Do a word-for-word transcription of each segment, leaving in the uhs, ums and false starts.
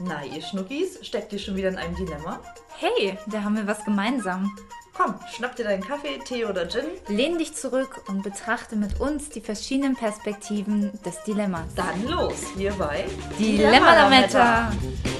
Na, ihr Schnuckis, steckt ihr schon wieder in einem Dilemma? Hey, da haben wir was gemeinsam. Komm, schnapp dir deinen Kaffee, Tee oder Gin. Lehn dich zurück und betrachte mit uns die verschiedenen Perspektiven des Dilemmas. Dann los, hier bei Dilemma-Lametta.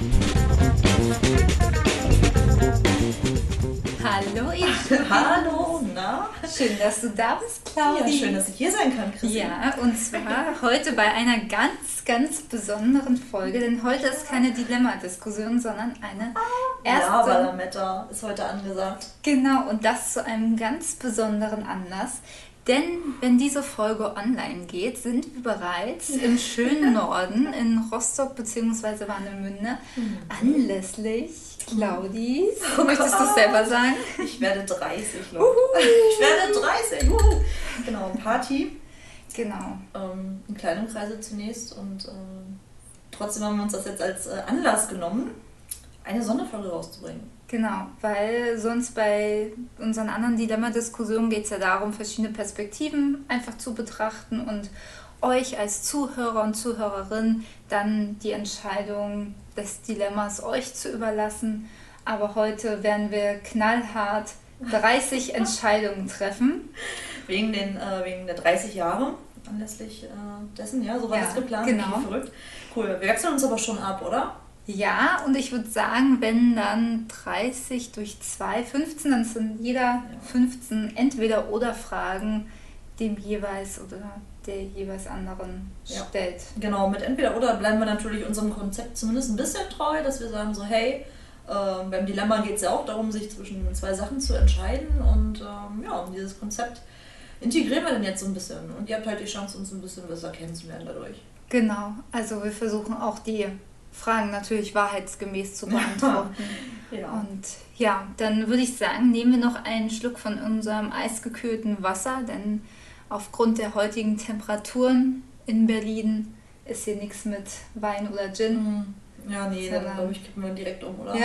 Hallo ihr. Hallo, na? Schön, dass du da bist, Claudia. Ja, schön, dass ich hier sein kann, Christine. Ja, und zwar heute bei einer ganz, ganz besonderen Folge, denn heute ist keine Dilemma-Diskussion, sondern eine erste... Ja, Lametta ist heute angesagt. Genau, und das zu einem ganz besonderen Anlass. Denn wenn diese Folge online geht, sind wir bereits im schönen Norden in Rostock bzw. Warnemünde Mhm. anlässlich Claudis. Oh, möchtest du es selber sagen? Ich werde dreißig, Leute. Ich werde dreißig. Uhu. Genau, Party. Genau. Ähm, in kleinem Kreise zunächst und ähm, trotzdem haben wir uns das jetzt als äh, Anlass genommen, eine Sonderfolge rauszubringen. Genau, weil sonst bei unseren anderen Dilemma-Diskussionen geht es ja darum, verschiedene Perspektiven einfach zu betrachten und euch als Zuhörer und Zuhörerin dann die Entscheidung des Dilemmas euch zu überlassen. Aber heute werden wir knallhart dreißig Entscheidungen treffen. Wegen, den, äh, wegen der dreißig Jahre anlässlich äh, dessen, ja, so war Ja, das geplant. genau. Richtig verrückt. Cool, wir wechseln uns aber schon ab, oder? Ja, und ich würde sagen, wenn dann dreißig durch zwei, fünfzehn, dann sind jeder fünfzehn Entweder-oder-Fragen dem jeweils oder der jeweils anderen Ja. stellt. Genau, mit entweder oder bleiben wir natürlich unserem Konzept zumindest ein bisschen treu, dass wir sagen so, hey, äh, beim Dilemma geht es ja auch darum, sich zwischen zwei Sachen zu entscheiden und ähm, ja, dieses Konzept integrieren wir dann jetzt so ein bisschen und ihr habt halt die Chance, uns ein bisschen besser kennenzulernen dadurch. Genau, also wir versuchen auch die Fragen natürlich wahrheitsgemäß zu beantworten. Ja. Und ja, dann würde ich sagen, nehmen wir noch einen Schluck von unserem eisgekühlten Wasser, denn aufgrund der heutigen Temperaturen in Berlin ist hier nichts mit Wein oder Gin. Ja, nee, dann glaube ich, kippen wir direkt um, oder? Ja.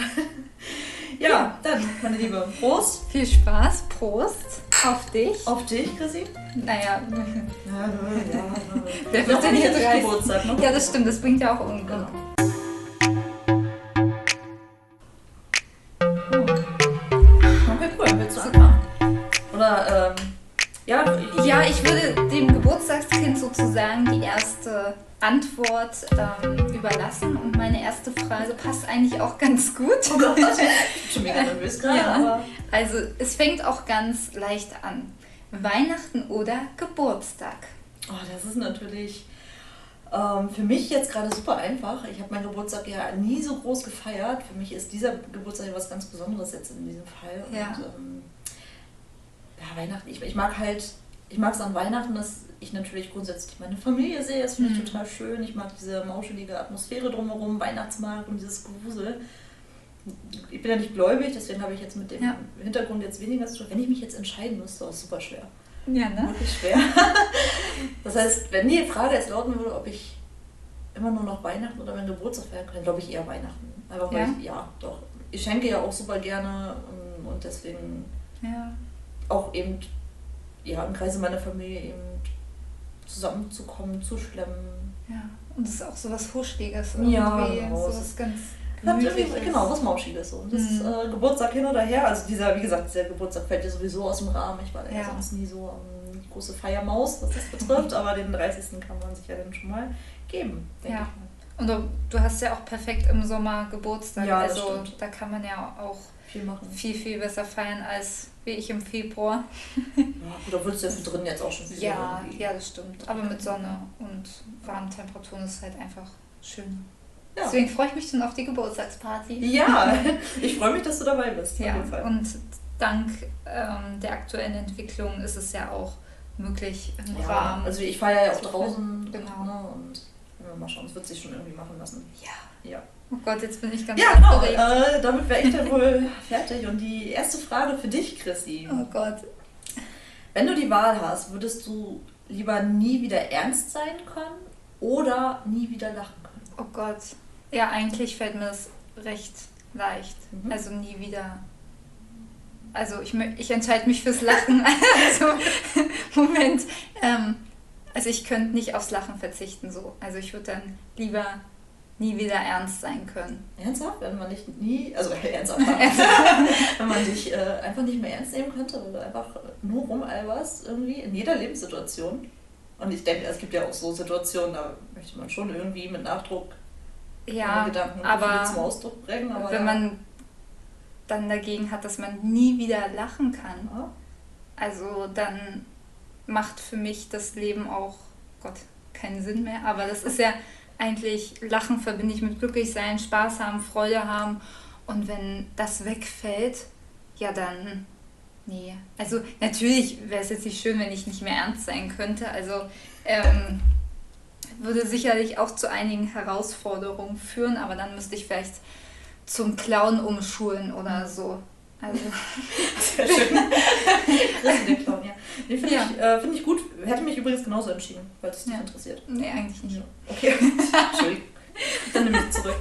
Ja, dann, meine Liebe, Prost. Viel Spaß, Prost auf dich. Auf dich, Chrissy. Naja, Ja, ja, ja. wer Ja, wird denn hier nicht dreißig? Geburtstag, ne? Ja, das stimmt, das bringt ja auch Unglück. Genau. Okay, cool. Willst du anfangen? Oder, ähm, ja, ich, Ja, ich würde dem Geburtstagskind sozusagen die erste Antwort ähm, überlassen und meine erste Frage passt eigentlich auch ganz gut. Oh Gott, ich bin schon mega nervös gerade, Ja. aber... Also es fängt auch ganz leicht an. Weihnachten oder Geburtstag? Oh, das ist natürlich ähm, für mich jetzt gerade super einfach. Ich habe meinen Geburtstag ja nie so groß gefeiert. Für mich ist dieser Geburtstag ja was ganz Besonderes jetzt in diesem Fall. Ja. Und, ähm, ja, Weihnachten, ich, ich mag halt, ich mag es an Weihnachten, dass ich natürlich grundsätzlich meine Familie sehe. Das finde ich Mhm. total schön. Ich mag diese mauschelige Atmosphäre drumherum, Weihnachtsmarkt und dieses Gewusel. Ich bin ja nicht gläubig, deswegen habe ich jetzt mit dem Ja. Hintergrund jetzt weniger zu tun. Wenn ich mich jetzt entscheiden müsste, ist es super schwer. Ja, ne? Wirklich schwer. Das heißt, wenn die Frage jetzt lauten würde, ob ich immer nur noch Weihnachten oder meinen Geburtstag feiern kann, glaube ich eher Weihnachten. Einfach weil Ja? ich, ja, doch. Ich schenke ja auch super gerne und, und deswegen Ja. auch eben ja, im Kreise meiner Familie eben zusammenzukommen, zu schlemmen. Ja. Und es ist auch so was Huschliges. Ja, irgendwie, genau. so Es was ganz Hat irgendwie, Gemütliches. genau, was Mauschiges. So. Und das ist Mhm. äh, Geburtstag hin oder her. Also dieser, wie gesagt, dieser Geburtstag fällt ja sowieso aus dem Rahmen. Ich war ja, Ja. sonst nie so ähm, die große Feiermaus, was das betrifft. Aber den dreißigsten kann man sich ja dann schon mal geben, denke Ja. ich mal. Und du, du hast ja auch perfekt im Sommer Geburtstag. Ja, das also stimmt. da kann man ja auch Viel machen. viel, viel besser feiern als wie ich im Februar. Ja, gut, da würdest du ja für drin jetzt auch schon viel Ja, irgendwie. ja, das stimmt. Aber mit Sonne und warmen Temperaturen ist es halt einfach schön. Ja. Deswegen freue ich mich schon auf die Geburtstagsparty. Ja, ich freue mich, dass du dabei bist. auf Ja, jeden Fall. und dank ähm, der aktuellen Entwicklung ist es ja auch möglich im ja, Rahmen. also ich feiere ja auch zu draußen. Genau. Ne, und wenn wir mal schauen, es wird sich schon irgendwie machen lassen. Ja. Ja, Oh Gott, jetzt bin ich ganz ja genau. aufgeregt. Äh, damit wäre ich dann wohl fertig. Und die erste Frage für dich, Chrissy. Oh Gott. Wenn du die Wahl hast, würdest du lieber nie wieder ernst sein können oder nie wieder lachen können? Oh Gott. Ja, eigentlich fällt mir das recht leicht. Mhm. Also nie wieder. Also ich, mö- ich entscheide mich fürs Lachen. Also, Moment. Ähm, also ich könnte nicht aufs Lachen verzichten so. Also ich würde dann lieber nie wieder ernst sein können. Ernsthaft? Wenn man dich nie, also ernsthaft, wenn man dich äh, einfach nicht mehr ernst nehmen könnte, weil du einfach nur rumalberst irgendwie in jeder Lebenssituation. Und ich denke, es gibt ja auch so Situationen, da möchte man schon irgendwie mit Nachdruck Ja, Gedanken und aber Gefühle zum Ausdruck bringen. Aber wenn ja. man dann dagegen hat, dass man nie wieder lachen kann, Ja. also dann macht für mich das Leben auch, Gott, keinen Sinn mehr. Aber das ist ja eigentlich, Lachen verbinde ich mit glücklich sein, Spaß haben, Freude haben. Und wenn das wegfällt, ja dann, nee. Also natürlich wäre es jetzt nicht schön, wenn ich nicht mehr ernst sein könnte. Also ähm, würde sicherlich auch zu einigen Herausforderungen führen, aber dann müsste ich vielleicht zum Clown umschulen oder so. Also Sehr schön. Christen den Clown, ja. Nee, finde Ja. ich, äh, find ich gut. Hätte mich übrigens genauso entschieden, falls es dich Ja. interessiert. nee, eigentlich nicht. Ja. Okay, Entschuldigung. Dann nehme ich zurück.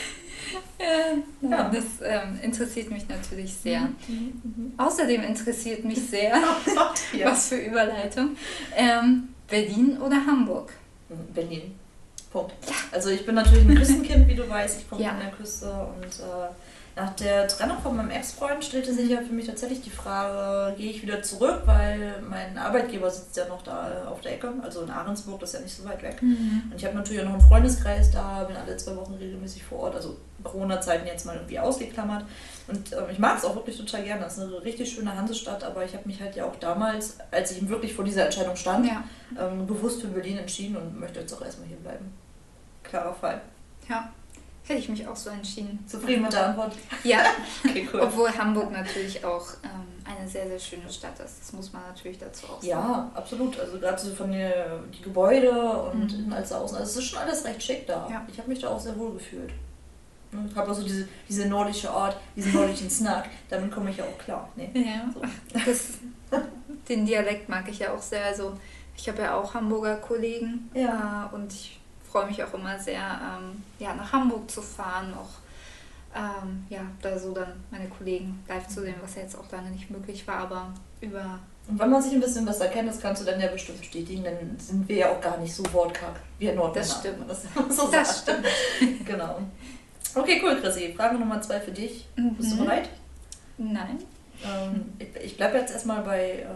Ja, Ja. das ähm, interessiert mich natürlich sehr. Mhm. Mhm. Außerdem interessiert mich sehr, Ja. was für Überleitung, ähm, Berlin oder Hamburg? Berlin. Punkt. Also ich bin natürlich ein Küstenkind, wie du weißt. Ich komme Ja. von der Küste und äh, nach der Trennung von meinem Ex-Freund stellte sich ja für mich tatsächlich die Frage, gehe ich wieder zurück, weil mein Arbeitgeber sitzt ja noch da äh, auf der Ecke, also in Ahrensburg, das ist ja nicht so weit weg. Und ich habe natürlich auch noch einen Freundeskreis da, bin alle zwei Wochen regelmäßig vor Ort, also Corona-Zeiten jetzt mal irgendwie ausgeklammert. Und ähm, ich mag es auch wirklich total gerne, das ist eine richtig schöne Hansestadt, aber ich habe mich halt ja auch damals, als ich wirklich vor dieser Entscheidung stand, Ja, ähm, bewusst für Berlin entschieden und möchte jetzt auch erstmal hier bleiben. Klarer Fall. ja. Hätte ich mich auch so entschieden. Zufrieden mit der Antwort? Ja, Okay, cool. obwohl Hamburg natürlich auch ähm, eine sehr, sehr schöne Stadt ist. Das muss man natürlich dazu auch sagen. Ja, absolut. Also gerade so von der die Gebäude und Mhm. innen als außen. Also es ist schon alles recht schick da. Ja. Ich habe mich da auch sehr wohl gefühlt. Ich habe auch so diese, diese nordische Art, diesen nordischen Snack. Damit komme ich ja auch klar. Nee. Ja, So. das, den Dialekt mag ich ja auch sehr. Also ich habe ja auch Hamburger Kollegen Ja. äh, und ich freue mich auch immer sehr, ähm, ja, nach Hamburg zu fahren, auch ähm, ja, da so dann meine Kollegen live zu sehen, was ja jetzt auch lange nicht möglich war, aber über... Und wenn man sich ein bisschen besser kennt, das kannst du dann ja bestimmt bestätigen, dann sind wir ja auch gar nicht so wortkarg wie in Nordmänner. Das stimmt. Das, so Das sagt. stimmt. Genau. Okay, cool, Chrissy. Frage Nummer zwei für dich. Bist du Mhm. bereit? Nein. Ähm, ich ich bleibe jetzt erstmal bei, äh,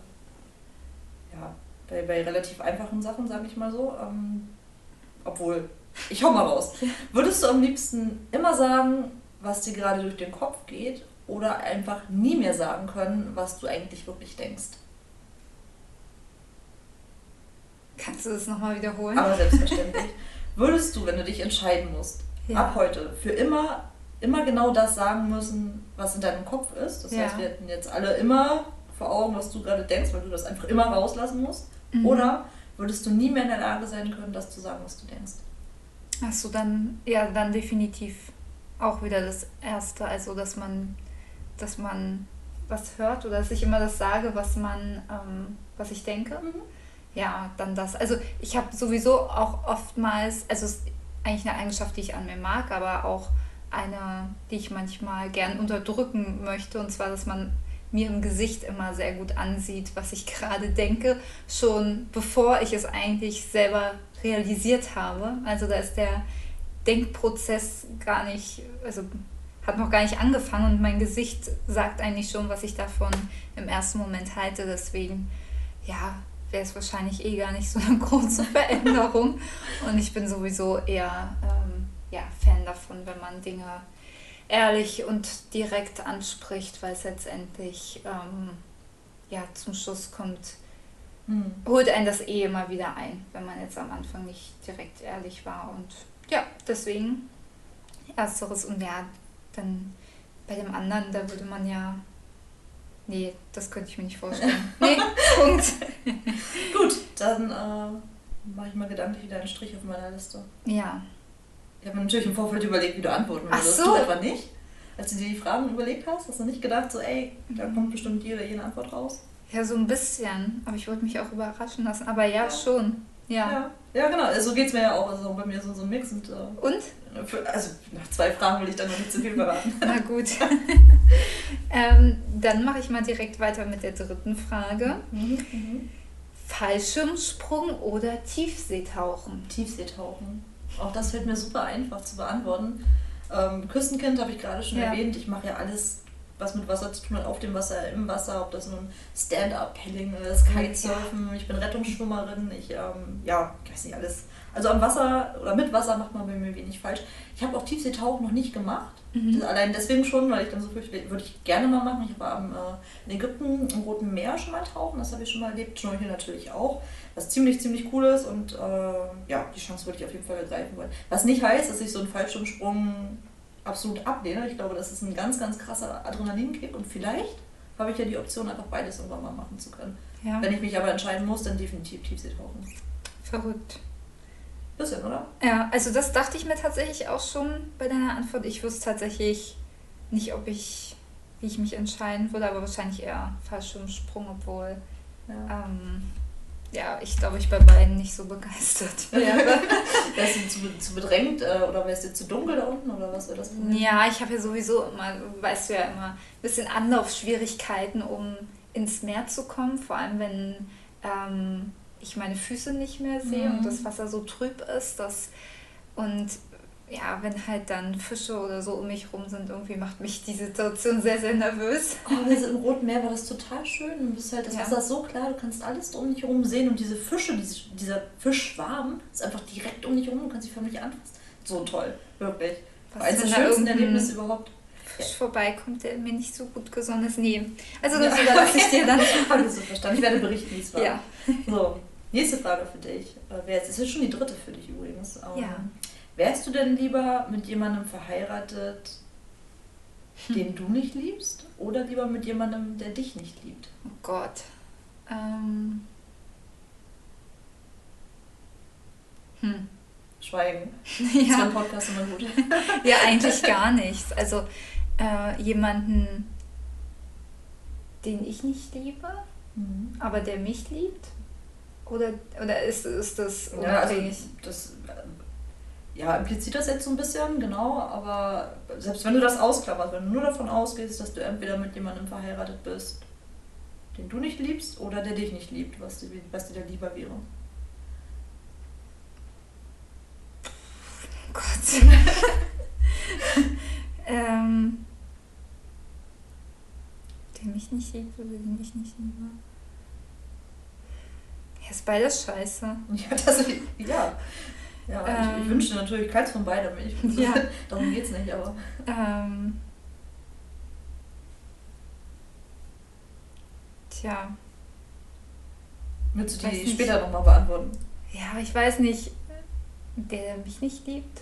ja, bei, bei relativ einfachen Sachen, sage ich mal so. Ähm, obwohl, ich hau mal raus. Würdest du am liebsten immer sagen, was dir gerade durch den Kopf geht, oder einfach nie mehr sagen können, was du eigentlich wirklich denkst? Kannst du das nochmal wiederholen? Aber selbstverständlich. Würdest du, wenn du dich entscheiden musst, Ja. ab heute für immer, immer genau das sagen müssen, was in deinem Kopf ist? Das Ja. heißt, wir hätten jetzt alle immer vor Augen, was du gerade denkst, weil du das einfach immer rauslassen musst. Mhm. Oder würdest du nie mehr in der Lage sein können, das zu sagen, was du denkst? Achso, dann, ja, dann definitiv auch wieder das Erste, also dass man, dass man was hört oder dass ich immer das sage, was man, ähm, was ich denke. Mhm. Ja, dann das. Also ich habe sowieso auch oftmals, also es ist eigentlich eine Eigenschaft, die ich an mir mag, aber auch eine, die ich manchmal gern unterdrücken möchte, und zwar, dass man mir im Gesicht immer sehr gut ansieht, was ich gerade denke, schon bevor ich es eigentlich selber realisiert habe. Also da ist der Denkprozess gar nicht, also hat noch gar nicht angefangen und mein Gesicht sagt eigentlich schon, was ich davon im ersten Moment halte. Deswegen, ja, wäre es wahrscheinlich eh gar nicht so eine große Veränderung. Und ich bin sowieso eher ähm, ja, Fan davon, wenn man Dinge ehrlich und direkt anspricht, weil es letztendlich ähm, ja, zum Schluss kommt, Mhm. holt einen das eh immer wieder ein, wenn man jetzt am Anfang nicht direkt ehrlich war. Und ja, deswegen ersteres. Und ja, dann bei dem anderen, da würde man ja, nee, das könnte ich mir nicht vorstellen. Nee, Punkt. Gut, dann äh, mache ich mal gedanklich wieder einen Strich auf meiner Liste. Ja, Ich habe mir natürlich im Vorfeld überlegt, wie du antworten Ach würdest. so. Du etwa nicht? Als du dir die Fragen überlegt hast, hast du nicht gedacht, so, ey, da kommt bestimmt die oder jene Antwort raus? ja, so ein bisschen. Aber ich wollte mich auch überraschen lassen. Aber ja, Ja. schon. Ja. Ja, ja genau. Also so geht es mir ja auch. Also bei mir ist so ein Mix. Und, äh, Und? für, also nach zwei Fragen will ich dann noch nicht zu viel verraten. Na gut. ähm, dann mache ich mal direkt weiter mit der dritten Frage. Mhm, mhm. Fallschirmsprung oder Tiefseetauchen? Tiefseetauchen. Auch das fällt mir super einfach zu beantworten. Ähm, Küstenkind habe ich gerade schon Ja. erwähnt. Ich mache ja alles, was mit Wasser zu tun hat, auf dem Wasser, im Wasser, ob das nun Stand-Up-Paddling ist, Kitesurfen, ich bin Rettungsschwimmerin, ich, ähm, ja, ich weiß nicht, alles. Also am Wasser oder mit Wasser macht man bei mir wenig falsch. Ich habe auch Tiefseetauchen noch nicht gemacht. Mhm. Das allein deswegen schon, weil ich dann so viel, würde ich gerne mal machen. Ich war am, äh, in Ägypten im Roten Meer schon mal tauchen, das habe ich schon mal erlebt, Schnorcheln natürlich auch. Was ziemlich, ziemlich cool ist und äh, ja, die Chance würde ich auf jeden Fall ergreifen wollen. Was nicht heißt, dass ich so einen Fallschirmsprung absolut ablehne. Ich glaube, das ist ein ganz, ganz krasser Adrenalinkick und vielleicht habe ich ja die Option, einfach beides irgendwann mal machen zu können. Ja. Wenn ich mich aber entscheiden muss, dann definitiv Tiefseetauchen. Verrückt. Bisschen, oder? Ja, also das dachte ich mir tatsächlich auch schon bei deiner Antwort. Ich wusste tatsächlich nicht, ob ich, wie ich mich entscheiden würde, aber wahrscheinlich eher Fallschirmsprung, obwohl, Ja. ähm, ja, ich glaube, ich bei beiden nicht so begeistert wäre. Wärst du zu, zu bedrängt äh, oder wärst du zu dunkel da unten oder was wäre das Problem? Ja, ich habe ja sowieso immer, weißt du ja immer, ein bisschen Anlaufschwierigkeiten, um ins Meer zu kommen, vor allem wenn ähm, ich meine Füße nicht mehr sehe Mhm. und das Wasser so trüb ist, dass und ja, wenn halt dann Fische oder so um mich rum sind, irgendwie macht mich die Situation sehr, sehr nervös. Oh, also im Roten Meer war das total schön. Du bist halt, das Ja. Wasser ist so klar, du kannst alles um dich herum sehen und diese Fische, diese, dieser Fischschwarm ist einfach direkt um dich herum, du kannst sie förmlich anfassen. So toll, wirklich. Was, Eins der wenn da schönsten irgendein Erlebnisse überhaupt. Fisch vorbeikommt, der mir nicht so gut gesonnen ist. Nee. Also das überlasse ich dir dann. Habe ich so verstanden. Ich werde berichten, wie es war. Ja. So, nächste Frage für dich. Äh, wer jetzt, das ist schon die dritte für dich übrigens. Ähm, Ja. Wärst du denn lieber mit jemandem verheiratet, den du nicht liebst, oder lieber mit jemandem, der dich nicht liebt? Oh Gott. Ähm. Hm. Schweigen. Das ist Ja. beim Podcast immer gut. Ja, eigentlich gar nichts. Also äh, jemanden, den ich nicht liebe, Mhm. aber der mich liebt? Oder, oder ist, ist das Ja, also unabhängig? das äh, ja, impliziert das jetzt so ein bisschen, genau, aber selbst wenn du das ausklapperst, wenn du nur davon ausgehst, dass du entweder mit jemandem verheiratet bist, den du nicht liebst, oder der dich nicht liebt, was dir, was dir da lieber wäre. Gott. ähm, der mich nicht liebt oder den ich nicht liebe? Ja, ist beides scheiße. Ja, das, ja. Ja, ich, ich Ähm. wünschte natürlich keins von beidem. Ich, Ja. Darum geht's nicht, aber. Ähm, tja, Willst du Weiß die nicht. später nochmal beantworten? ja, aber ich weiß nicht, der mich nicht liebt.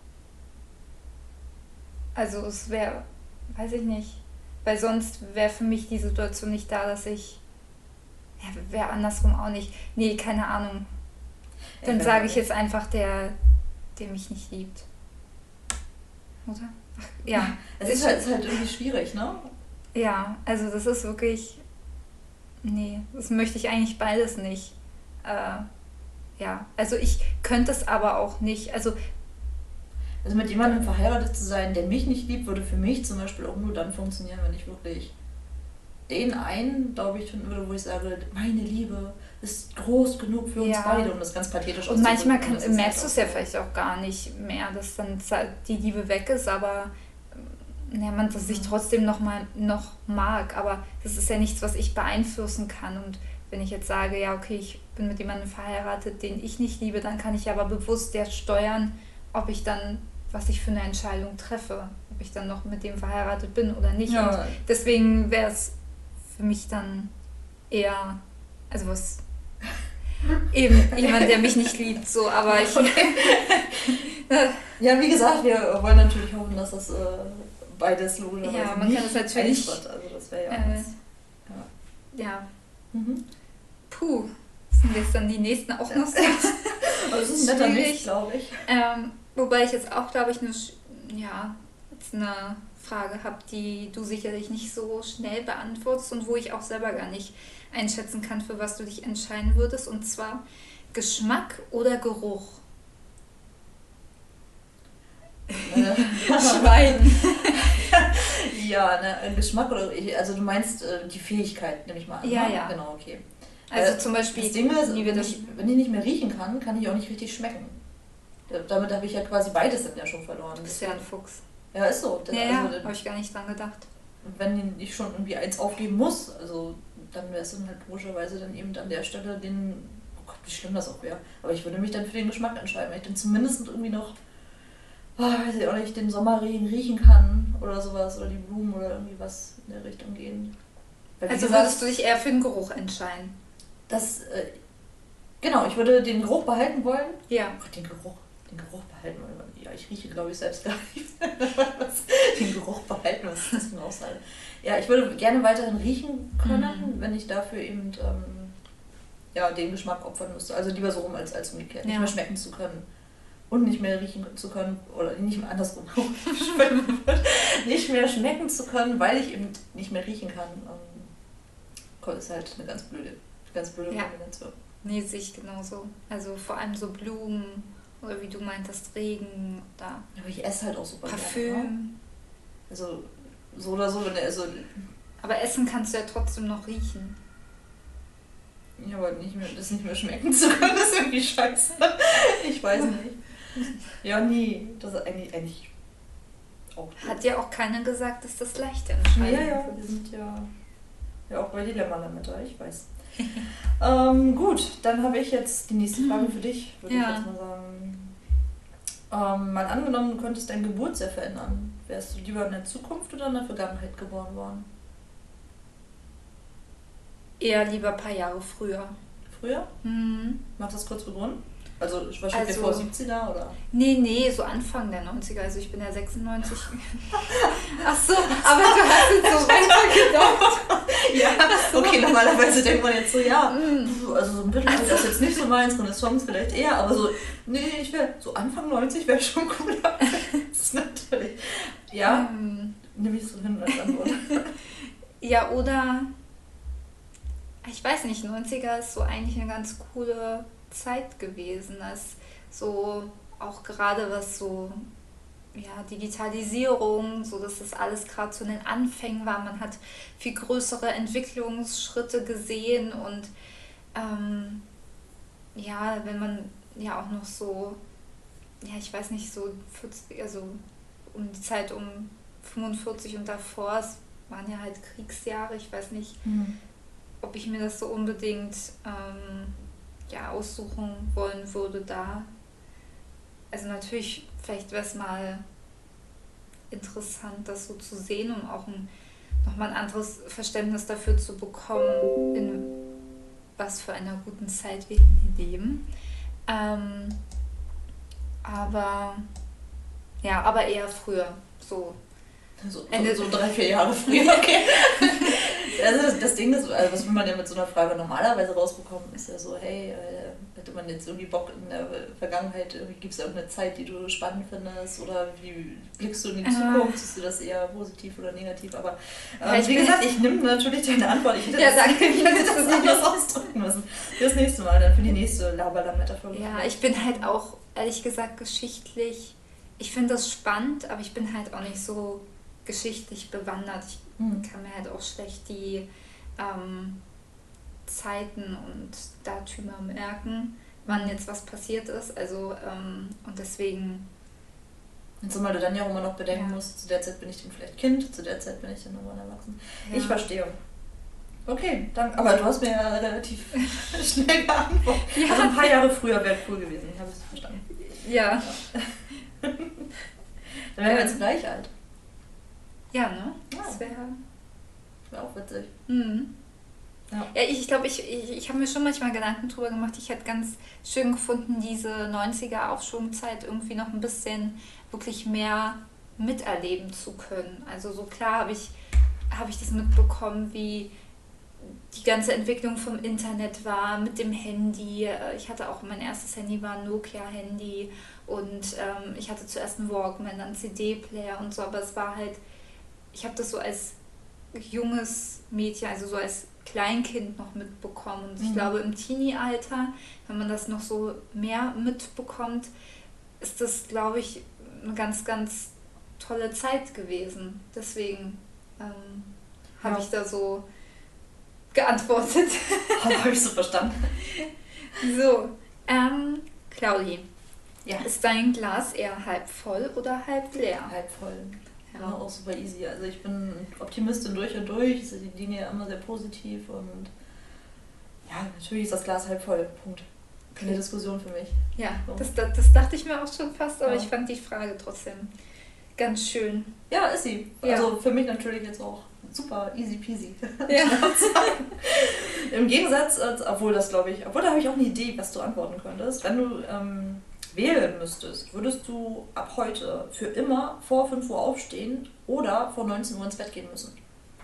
Also es wäre, weiß ich nicht, weil sonst wäre für mich die Situation nicht da, dass ich, ja, wäre andersrum auch nicht. Nee, keine Ahnung. Dann Ja, sage ich jetzt einfach der, der mich nicht liebt. Oder? Ach, ja, Es ist halt, ist halt irgendwie schwierig, ne? ja, also das ist wirklich, nee, das möchte ich eigentlich beides nicht. Äh, ja, also ich könnte es aber auch nicht, also Also mit jemandem verheiratet zu sein, der mich nicht liebt, würde für mich zum Beispiel auch nur dann funktionieren, wenn ich wirklich den einen, glaube ich, finden würde, wo ich sage, meine Liebe ist groß genug für uns Ja. beide, um das ganz pathetisch und manchmal auszudrücken. kann, Das ist merkst du halt es ja vielleicht auch gar nicht mehr, dass dann die Liebe weg ist, aber ähm, ja, man das sich Mhm. trotzdem noch mal noch mag, aber das ist ja nichts, was ich beeinflussen kann. Und wenn ich jetzt sage, ja, okay, ich bin mit jemandem verheiratet, den ich nicht liebe, dann kann ich aber bewusst ja steuern, ob ich dann, was ich für eine Entscheidung treffe, ob ich dann noch mit dem verheiratet bin oder nicht. Ja. Und deswegen wäre es für mich dann eher, also was, eben jemand, der mich nicht liebt, so, aber ich, Ja, wie gesagt, wir wollen natürlich hoffen, dass das äh, beides logischerweise Ja, man nicht kann es natürlich- eintritt. Also das wäre ja Äh, was. ja, Mhm. puh, sind jetzt dann die nächsten auch noch so. Aber das ist ein netter Schwierig. Mix, glaube ich. Ähm, wobei ich jetzt auch, glaube ich, eine, sch- ja, jetzt eine Frage habe, die du sicherlich nicht so schnell beantwortest und wo ich auch selber gar nicht einschätzen kann, für was du dich entscheiden würdest. Und zwar Geschmack oder Geruch? Äh, Schweigen. ja, ne, ein Geschmack oder, also du meinst äh, die Fähigkeit, nehme ich mal an. Ja, ne? ja. Genau, okay. Also Äh, zum Beispiel, Das Ding ist, wie wir wenn das- ich, wenn ich nicht mehr riechen kann, kann ich auch nicht richtig schmecken. damit habe ich ja quasi beides dann ja schon verloren. Du bist ja ein Fuchs. Ja, ist so. Ja, ja, also, habe ich gar nicht dran gedacht. wenn ich schon irgendwie eins aufgeben muss, also dann wäre es dann halt logischerweise dann eben an der Stelle den, oh Gott, wie schlimm das auch wäre, aber ich würde mich dann für den Geschmack entscheiden, weil ich dann zumindest irgendwie noch, oh, weiß ich auch nicht, den Sommerregen riechen kann oder sowas, oder die Blumen oder irgendwie was in der Richtung gehen. Weil, also gesagt, würdest du dich eher für den Geruch entscheiden? Das, äh, genau, ich würde den Geruch behalten wollen. Ja. Oh, den Geruch, den Geruch behalten wollen. Ja, ich rieche, glaube ich, selbst gar nicht. Den Geruch behalten, was ist das für eine Aussage? Ja, ich würde gerne weiterhin riechen können, mhm. wenn ich dafür eben ähm, ja, den Geschmack opfern müsste. Also lieber so rum als, als umgekehrt. Ja. Nicht mehr schmecken zu können und nicht mehr riechen zu können, oder nicht mehr andersrum, nicht mehr schmecken zu können, weil ich eben nicht mehr riechen kann. Ähm, ist halt eine ganz blöde, ganz blöde ja. Kombination. Nee, sehe ich genauso. Also vor allem so Blumen oder wie du meintest, Regen oder ja, aber ich esse halt auch super Parfüm. Gerne, ne? Also so oder so, wenn er also aber essen kannst du ja trotzdem noch riechen. Ja, aber nicht mehr, das nicht mehr schmecken zu können, ist irgendwie scheiße. Ich weiß nicht. Ja, nee, das ist eigentlich, eigentlich auch gut. Hat ja auch keiner gesagt, dass das leicht entscheidet. Ja, ja, wir sind ja, ja auch bei Dilemma damit, ich weiß. ähm, gut, dann habe ich jetzt die nächste Frage für dich, würde ja. ich jetzt mal sagen. Ähm, mal angenommen, du könntest dein Geburtsjahr verändern. Wärst du lieber in der Zukunft oder in der Vergangenheit geboren worden? Eher lieber ein paar Jahre früher. Früher? Mhm. Magst du das kurz begründen? Also wahrscheinlich also, vor siebziger oder? Nee, nee, so Anfang der neunziger, also ich bin ja sechsundneunzig. Ach so, aber du hast jetzt so weitergedacht. Ja, so. Okay, normalerweise denkt man jetzt so, ja, mm. also so ein bisschen also, das ist jetzt nicht so meins, Renaissance vielleicht eher, aber so, nee, ich wäre, so Anfang neunzig wäre schon cooler. Das ist natürlich, ja, ähm, nehme ich so hin als Antwort. Ja, oder, ich weiß nicht, neunziger ist so eigentlich eine ganz coole Zeit gewesen, als so auch gerade was so ja, Digitalisierung, so dass das alles gerade zu den Anfängen war. Man hat viel größere Entwicklungsschritte gesehen und ähm, ja, wenn man ja auch noch so, ja, ich weiß nicht, so vierzig, also um die Zeit um fünfundvierzig und davor, es waren ja halt Kriegsjahre, ich weiß nicht, mhm. ob ich mir das so unbedingt ähm, ja, aussuchen wollen würde da. Also natürlich, vielleicht wäre es mal interessant, das so zu sehen, um auch ein, nochmal ein anderes Verständnis dafür zu bekommen, in was für einer guten Zeit wir leben. Ähm, aber ja, aber eher früher, so. So, Ende so, so drei, vier Jahre früher, okay. Also das Ding ist, also was will man ja mit so einer Frage normalerweise rausbekommen, ist ja so, hey, äh, hätte man jetzt irgendwie Bock in der Vergangenheit, irgendwie gibt es irgendeine Zeit, die du spannend findest oder wie blickst du in die Zukunft, siehst du das eher positiv oder negativ, aber äh, ja, wie gesagt, ich nehme natürlich deine Antwort, ich hätte ja, das, danke. Ich hätte das anders ausdrücken müssen. Für das nächste Mal, dann für die nächste Laberlametta-Folge. Ja, ich bin halt auch, ehrlich gesagt, geschichtlich, ich finde das spannend, aber ich bin halt auch nicht so geschichtlich bewandert. Ich mhm. kann mir halt auch schlecht die ähm, Zeiten und Datümer merken, wann jetzt was passiert ist. Also ähm, und deswegen. Und zumal du dann ja auch immer noch bedenken ja. musst, zu der Zeit bin ich dann vielleicht Kind, zu der Zeit bin ich dann irgendwann erwachsen. Ja. Ich verstehe. Okay, danke. Aber du hast mir ja relativ schnell geantwortet. Ja. Also ein paar Jahre früher wäre cool gewesen, habe ich es verstanden. Ja. ja. Dann wären wir jetzt gleich alt. Ja, ne? Ja. Das wäre wär auch witzig. Mhm. Ja, ja ich glaube, ich, ich, ich habe mir schon manchmal Gedanken drüber gemacht. Ich hätte ganz schön gefunden, diese neunziger-Aufschwungzeit irgendwie noch ein bisschen wirklich mehr miterleben zu können. Also so klar habe ich, hab ich das mitbekommen, wie die ganze Entwicklung vom Internet war, mit dem Handy. Ich hatte auch, mein erstes Handy war ein Nokia-Handy und ähm, ich hatte zuerst einen Walkman, dann einen C D-Player und so, aber es war halt, ich habe das so als junges Mädchen, also so als Kleinkind noch mitbekommen. Und ich mhm. glaube, im Teenie-Alter, wenn man das noch so mehr mitbekommt, ist das, glaube ich, eine ganz, ganz tolle Zeit gewesen. Deswegen ähm, habe ja. ich da so geantwortet. Habe ich so verstanden. So, ähm, Claudi, Ja. Ist dein Glas eher halb voll oder halb leer? Halb voll. Ja. Ja, auch super easy. Also ich bin Optimistin durch und durch, ist die Linie immer sehr positiv und ja, natürlich ist das Glas halb voll. Punkt. Keine Okay. Diskussion für mich. Ja, So. das, das, das dachte ich mir auch schon fast, aber Ja. ich fand die Frage trotzdem ganz schön. Ja, ist sie. Ja. Also für mich natürlich jetzt auch super easy peasy. Ja. Im Gegensatz, äh, obwohl das glaube ich, obwohl da habe ich auch eine Idee, was du antworten könntest. Wenn du ähm, wählen müsstest, würdest du ab heute für immer vor fünf Uhr aufstehen oder vor neunzehn Uhr ins Bett gehen müssen?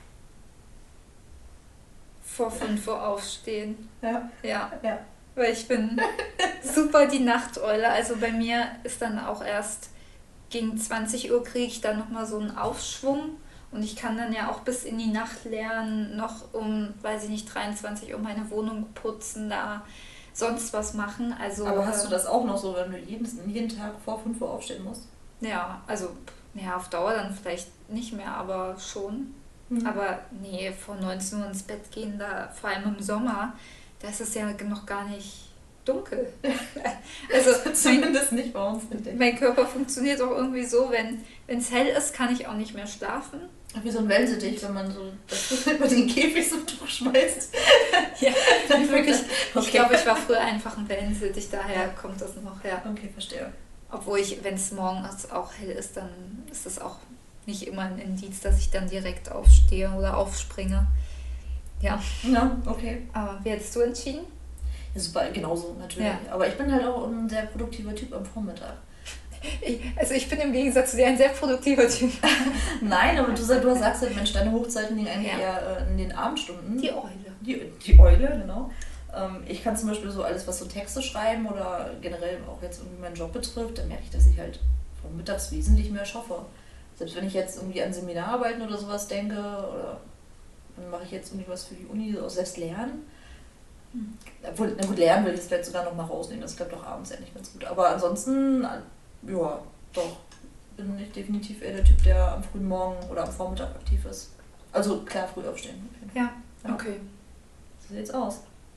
Vor fünf Uhr aufstehen. Ja. Ja, Ja. weil ich bin super die Nachteule. Also bei mir ist dann auch erst gegen zwanzig Uhr kriege ich dann nochmal so einen Aufschwung. Und ich kann dann ja auch bis in die Nacht lernen, noch um, weiß ich nicht, dreiundzwanzig Uhr meine Wohnung putzen, da sonst was machen. Also, Aber hast du äh, das auch noch so, wenn du jeden, jeden Tag vor fünf Uhr aufstehen musst? Ja, also ja, auf Dauer dann vielleicht nicht mehr, aber schon. Mhm. Aber nee, vor neunzehn Uhr ins Bett gehen, da vor allem im Sommer, da ist es ja noch gar nicht dunkel. Also mein, Zumindest nicht bei uns. Mit mein Körper funktioniert auch irgendwie so, wenn es hell ist, kann ich auch nicht mehr schlafen. Wie so ein Wellensittich, wenn man so das über den Käfig so durchschmeißt. Ja, Dann wirklich. Okay. Ich glaube, ich war früher einfach ein Wellensittich, daher kommt das noch, ja. Okay, verstehe. Obwohl ich, wenn es morgens auch hell ist, dann ist das auch nicht immer ein Indiz, dass ich dann direkt aufstehe oder aufspringe. Ja, Ja, okay. aber wie hättest du entschieden? Ja, super, genauso natürlich. Ja. Aber ich bin halt auch ein sehr produktiver Typ am Vormittag. Ich, also ich bin im Gegensatz zu dir ein sehr produktiver Typ. Nein, aber du, sag- du sagst ja, Mensch, deine Hochzeiten liegen eigentlich Ja. eher äh, in den Abendstunden. Die Eule. Die, die Eule, genau. Ähm, ich kann zum Beispiel so alles, was so Texte schreiben oder generell auch jetzt irgendwie meinen Job betrifft, dann merke ich, dass ich halt vormittags wesentlich mehr schaffe. Selbst wenn ich jetzt irgendwie an Seminararbeiten oder sowas denke oder dann mache ich jetzt irgendwie was für die Uni, so selbst lernen. Hm. Obwohl, na gut, lernen will ich es vielleicht sogar noch mal rausnehmen, das klappt doch abends ja nicht ganz gut. Aber ansonsten, ja, doch, bin ich definitiv eher der Typ, der am frühen Morgen oder am Vormittag aktiv ist. Also klar, früh aufstehen. Auf jeden Fall. Ja, Ja. okay. So sieht's aus.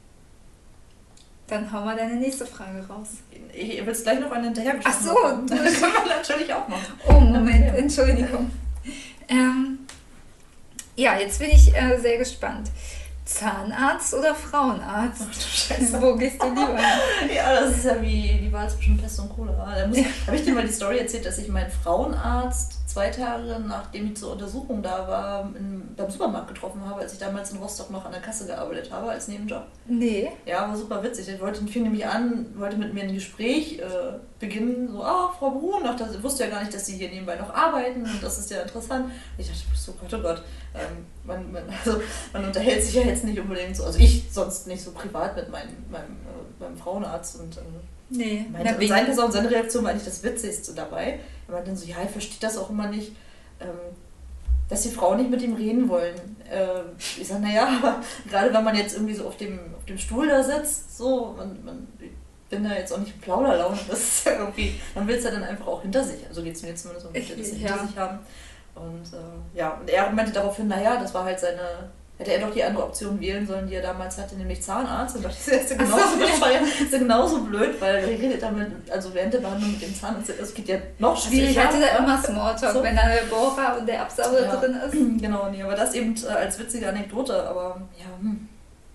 Dann hau mal deine nächste Frage raus. Ich will es gleich noch einen hinterher Ach so, haben. Das können wir natürlich auch machen. Oh, Moment, Ja. Entschuldigung. Ähm, ja, jetzt bin ich äh, sehr gespannt. Zahnarzt oder Frauenarzt? Ach du Scheiße. Wo gehst du lieber hin? Ja, das ist ja wie die Wahl zwischen Pest und Cholera. Da muss- Habe ich dir mal die Story erzählt, dass ich meinen Frauenarzt zwei Tage nachdem ich zur Untersuchung da war, in, beim Supermarkt getroffen habe, als ich damals in Rostock noch an der Kasse gearbeitet habe, als Nebenjob. Nee. Ja, war super witzig. Ich wollte, fing nämlich an, wollte mit mir ein Gespräch äh, beginnen. So, ah, Frau Brun, ach, das, ich wusste ja gar nicht, dass Sie hier nebenbei noch arbeiten und das ist ja interessant. Ich dachte, so Gott, oh Gott. Ähm, man, man, also, man unterhält sich ja jetzt nicht unbedingt so, also ich sonst nicht so privat mit meinem, meinem, äh, meinem Frauenarzt und ähm, Nee. meinte, Na, und seine Person, seine Reaktion war eigentlich das Witzigste dabei. Er meinte dann so, ja, ich verstehe das auch immer nicht, ähm, dass die Frauen nicht mit ihm reden wollen. Ähm, ich sage, naja, aber gerade wenn man jetzt irgendwie so auf dem, auf dem Stuhl da sitzt, so, man, man ich bin da jetzt auch nicht in Plauderlaune, das ist ja irgendwie, man will es ja dann einfach auch hinter sich, also geht es mir zumindest, man möchte das Ich- hinter ja. sich haben. Und äh, ja, und er meinte daraufhin, naja, das war halt seine, hätte er doch die andere Option wählen sollen, die er damals hatte, nämlich Zahnarzt. Und dachte ich, das ist ja Ach so, genauso ja. bescheuert, das ist ja genauso blöd, weil er redet damit, also während der Behandlung mit dem Zahnarzt, das geht ja noch Also ich schwieriger. hatte da immer Smalltalk, So. wenn da der Bohrer und der Absauger Ja. drin ist. Genau, nee, aber das eben äh, als witzige Anekdote, aber ja, hm.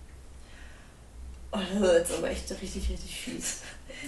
Oh, das ist jetzt aber echt richtig, richtig fies.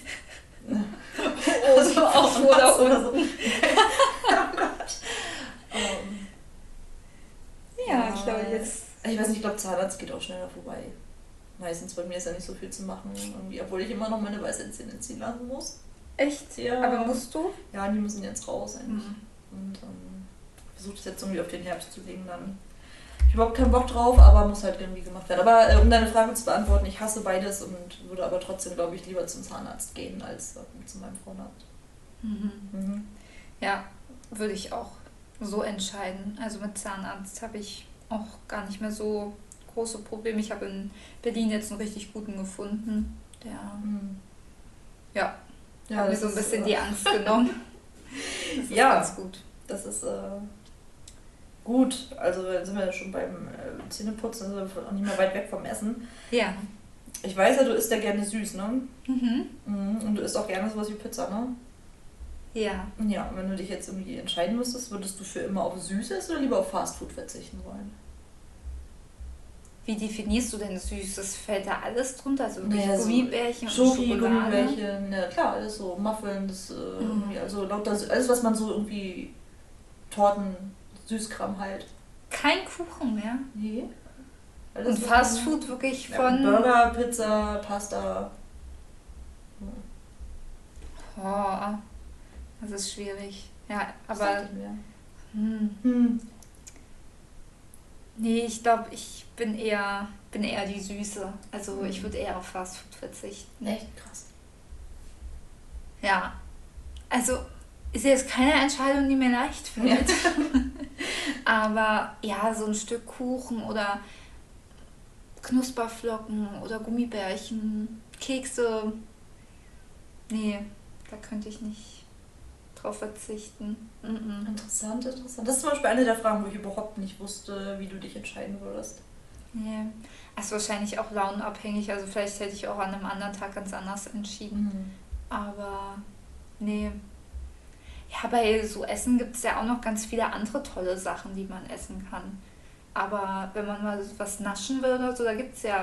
Also auf oder oder unten. so. Oh Gott. Ähm, Ja, ich glaube jetzt. Ich weiß nicht, ich glaube, Zahnarzt geht auch schneller vorbei. Meistens bei mir ist ja nicht so viel zu machen, irgendwie, obwohl ich immer noch meine weißen Zähne ziehen lassen muss. Echt? Ja. Aber musst du? Ja, die müssen jetzt raus eigentlich. Mhm. Und ähm, versuche das jetzt irgendwie auf den Herbst zu legen dann. Ich habe überhaupt keinen Bock drauf, aber muss halt irgendwie gemacht werden. Aber äh, um deine Frage zu beantworten, ich hasse beides und würde aber trotzdem, glaube ich, lieber zum Zahnarzt gehen als äh, zu meinem Frauenarzt. Mhm. Mhm. Ja, würde ich auch so entscheiden. Also mit Zahnarzt habe ich auch gar nicht mehr so große Probleme. Ich habe in Berlin jetzt einen richtig guten gefunden. Der Mhm. ja, Ja, hat mir das so ein ist, bisschen äh, die Angst genommen. Das ist Ja. ganz gut. Das ist äh, gut. Also dann sind wir ja schon beim äh, Zähneputzen, also auch nicht mehr weit weg vom Essen. Ja. Ich weiß ja, du isst ja gerne süß, ne? Mhm. Mhm. Und du isst auch gerne sowas wie Pizza, ne? Ja. Ja, und wenn du dich jetzt irgendwie entscheiden müsstest, würdest du für immer auf Süßes oder lieber auf Fastfood verzichten wollen? Wie definierst du denn Süßes? Fällt da alles drunter? Also wirklich Naja, so Gummibärchen und Schoki, Schokolade? Gummibärchen, ja klar, alles so, Muffins, äh, irgendwie, Mhm. also lauter, alles, was man so irgendwie, Torten, Süßkram halt. Kein Kuchen mehr. Nee. Und Alles, was man, Fastfood wirklich ja, von... Burger, Pizza, Pasta. Oh, das ist schwierig. Ja, Was aber... dachte ich mir? Hm. Hm. Nee, ich glaube, ich bin eher, bin eher die Süße. Also ich Hm. würde eher auf Fastfood verzichten. Echt krass. Ja. Also ist jetzt keine Entscheidung, die mir leicht fällt. Aber ja, so ein Stück Kuchen oder Knusperflocken oder Gummibärchen, Kekse. Nee, da könnte ich nicht drauf verzichten. Mm-mm. Interessant, interessant. Das ist zum Beispiel eine der Fragen, wo ich überhaupt nicht wusste, wie du dich entscheiden würdest. Nee. Das ist wahrscheinlich auch launenabhängig. Also vielleicht hätte ich auch an einem anderen Tag ganz anders entschieden. Mhm. Aber nee. Ja, bei so Essen gibt es ja auch noch ganz viele andere tolle Sachen, die man essen kann. Aber wenn man mal was naschen will oder so, da gibt es ja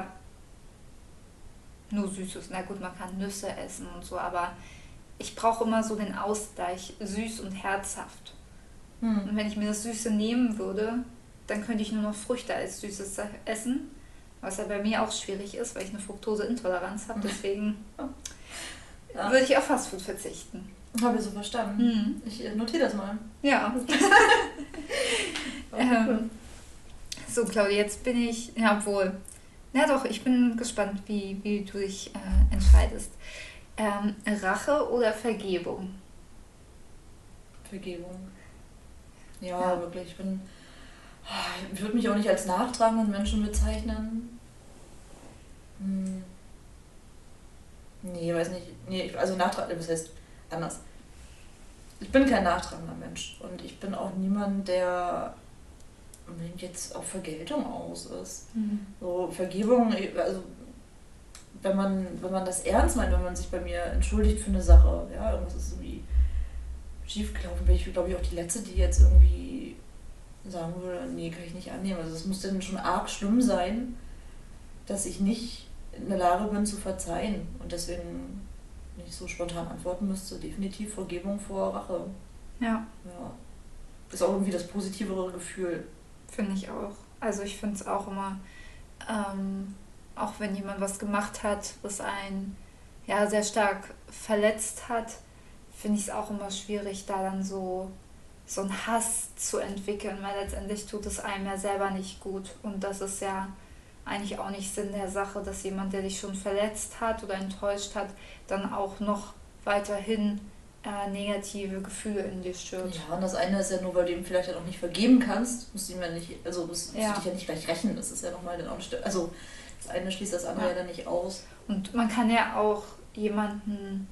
nur Süßes. Na gut, man kann Nüsse essen und so, aber ich brauche immer so den Ausgleich, süß und herzhaft. Hm. Und wenn ich mir das Süße nehmen würde, dann könnte ich nur noch Früchte als Süßes essen. Was ja bei mir auch schwierig ist, weil ich eine Fructoseintoleranz habe. Deswegen Ja. würde ich auf Fastfood verzichten. Habe ich so verstanden. Mhm. Ich äh, notiere das mal. Ja. ähm, so, Claudia, jetzt bin ich, ja, obwohl, na doch, ich bin gespannt, wie, wie du dich äh, entscheidest. Ähm, Rache oder Vergebung? Vergebung. Ja, Ja. wirklich. Ich bin. Ich würde mich auch nicht als nachtragenden Menschen bezeichnen. Hm. Nee, weiß nicht. Nee, ich- also nachtragend, was heißt anders? Ich bin kein nachtragender Mensch. Und ich bin auch niemand, der unbedingt jetzt auf Vergeltung aus ist. So, Vergebung, also wenn man, wenn man das ernst meint, wenn man sich bei mir entschuldigt für eine Sache, ja, irgendwas ist irgendwie schiefgelaufen, bin ich, glaube ich, auch die Letzte, die jetzt irgendwie sagen würde, nee, kann ich nicht annehmen. Also es muss dann schon arg schlimm sein, dass ich nicht in der Lage bin zu verzeihen. Und deswegen, wenn ich so spontan antworten müsste, definitiv Vergebung vor Rache. Ja, Ja. Ist auch irgendwie das positivere Gefühl. finde ich auch. Also ich finde es auch immer, ähm, auch wenn jemand was gemacht hat, was einen ja sehr stark verletzt hat, finde ich es auch immer schwierig, da dann so, so einen Hass zu entwickeln, weil letztendlich tut es einem ja selber nicht gut. Und das ist ja eigentlich auch nicht Sinn der Sache, dass jemand, der dich schon verletzt hat oder enttäuscht hat, dann auch noch weiterhin äh, negative Gefühle in dir schürt. Ja, und das eine ist ja nur, weil du ihm vielleicht halt auch nicht vergeben kannst, musst du ihm ja nicht, also musst, musst Ja. du dich ja nicht gleich rächen. Das ist ja nochmal dann auch nicht, also das eine schließt das andere Ja. ja dann nicht aus. Und man kann ja auch jemanden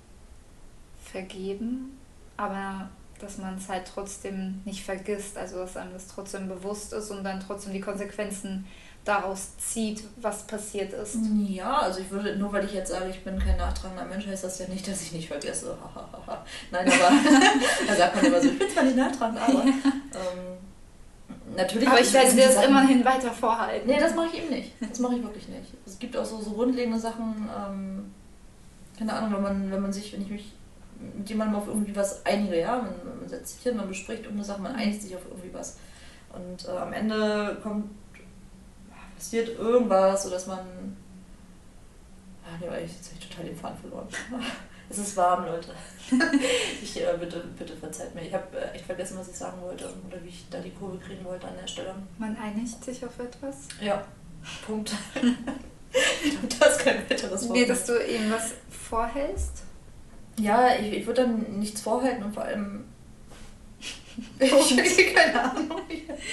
vergeben, aber dass man es halt trotzdem nicht vergisst, also dass einem das trotzdem bewusst ist und dann trotzdem die Konsequenzen daraus zieht, was passiert ist. Ja, also ich würde, nur weil ich jetzt sage, ich bin kein nachtragender Mensch, heißt das ja nicht, dass ich nicht vergesse. Nein, aber da sagt man immer so, ich bin zwar nicht nachtragend, aber ähm, natürlich. Aber ich werde sind dir die das Sachen- immerhin weiter vorhalten. Nee, das mache ich eben nicht. Das mache ich wirklich nicht. Es gibt auch so, so grundlegende Sachen, ähm, keine Ahnung, wenn man, wenn man sich, wenn ich mich mit jemandem auf irgendwie was einige, ja, man, man setzt sich hin, man bespricht irgendeine Sache, man einigt sich auf irgendwie was. Und äh, am Ende kommt, passiert irgendwas, sodass man. Ach nee, jetzt habe ich total den Faden verloren. Es ist warm, Leute. Ich, äh, bitte, bitte verzeiht mir. Ich habe äh, echt vergessen, was ich sagen wollte oder wie ich da die Kurve kriegen wollte an der Stelle. Man einigt sich auf etwas. Ja, Punkt. Das ist kein weiteres Wort. Nee, dass du ihm was vorhältst. Ja, ich, ich würde dann nichts vorhalten und vor allem. Ich habe keine Ahnung.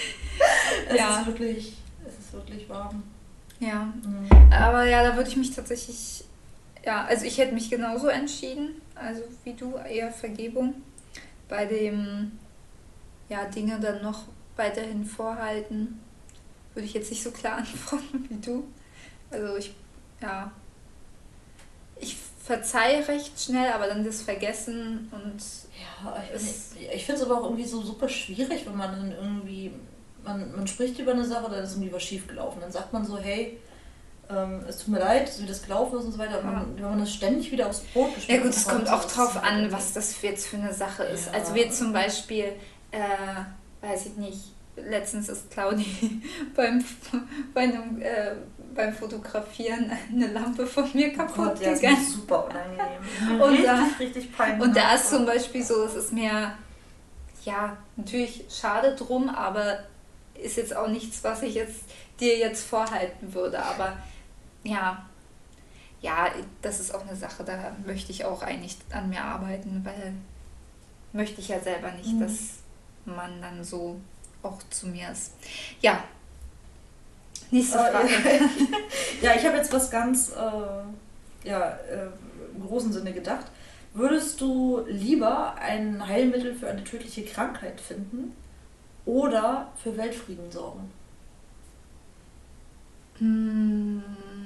Es Ja. ist wirklich. Es ist wirklich warm. Ja. Mhm. Aber ja, da würde ich mich tatsächlich, ja, also ich hätte mich genauso entschieden, also wie du, eher Vergebung. Bei dem, ja, Dinge dann noch weiterhin vorhalten, würde ich jetzt nicht so klar antworten wie du. Also ich ja, ich verzeihe recht schnell, aber dann das Vergessen und Ja, ich, ich finde es aber auch irgendwie so super schwierig, wenn man dann irgendwie, man, man spricht über eine Sache, dann ist irgendwie was schief gelaufen. Dann sagt man so, hey, ähm, es tut mir leid, wie das gelaufen ist und so weiter. Aber Ja. man, wenn man das ständig wieder aufs Brot ja gespielt gut, es bekommt, kommt so, auch das drauf ist an, halt- was das jetzt für eine Sache ist. Ja. Also wir zum Beispiel, äh, weiß ich nicht, letztens ist Claudi beim, bei einem, äh, beim Fotografieren eine Lampe von mir Oh kaputt Gott, ja, ist gegangen. mir super unangenehm. Und richtig, da- richtig peinlich. Und da ist zum Beispiel so, es ist mir, ja, natürlich schade drum, aber ist jetzt auch nichts, was ich jetzt dir jetzt vorhalten würde. Aber ja, ja, das ist auch eine Sache, da möchte ich auch eigentlich an mir arbeiten, weil möchte ich ja selber nicht, Mhm. dass man dann so auch zu mir ist. Ja, nächste Äh, Frage. Ja, ich habe jetzt was ganz äh, ja, äh, im großen Sinne gedacht. Würdest du lieber ein Heilmittel für eine tödliche Krankheit finden oder für Weltfrieden sorgen? Hm.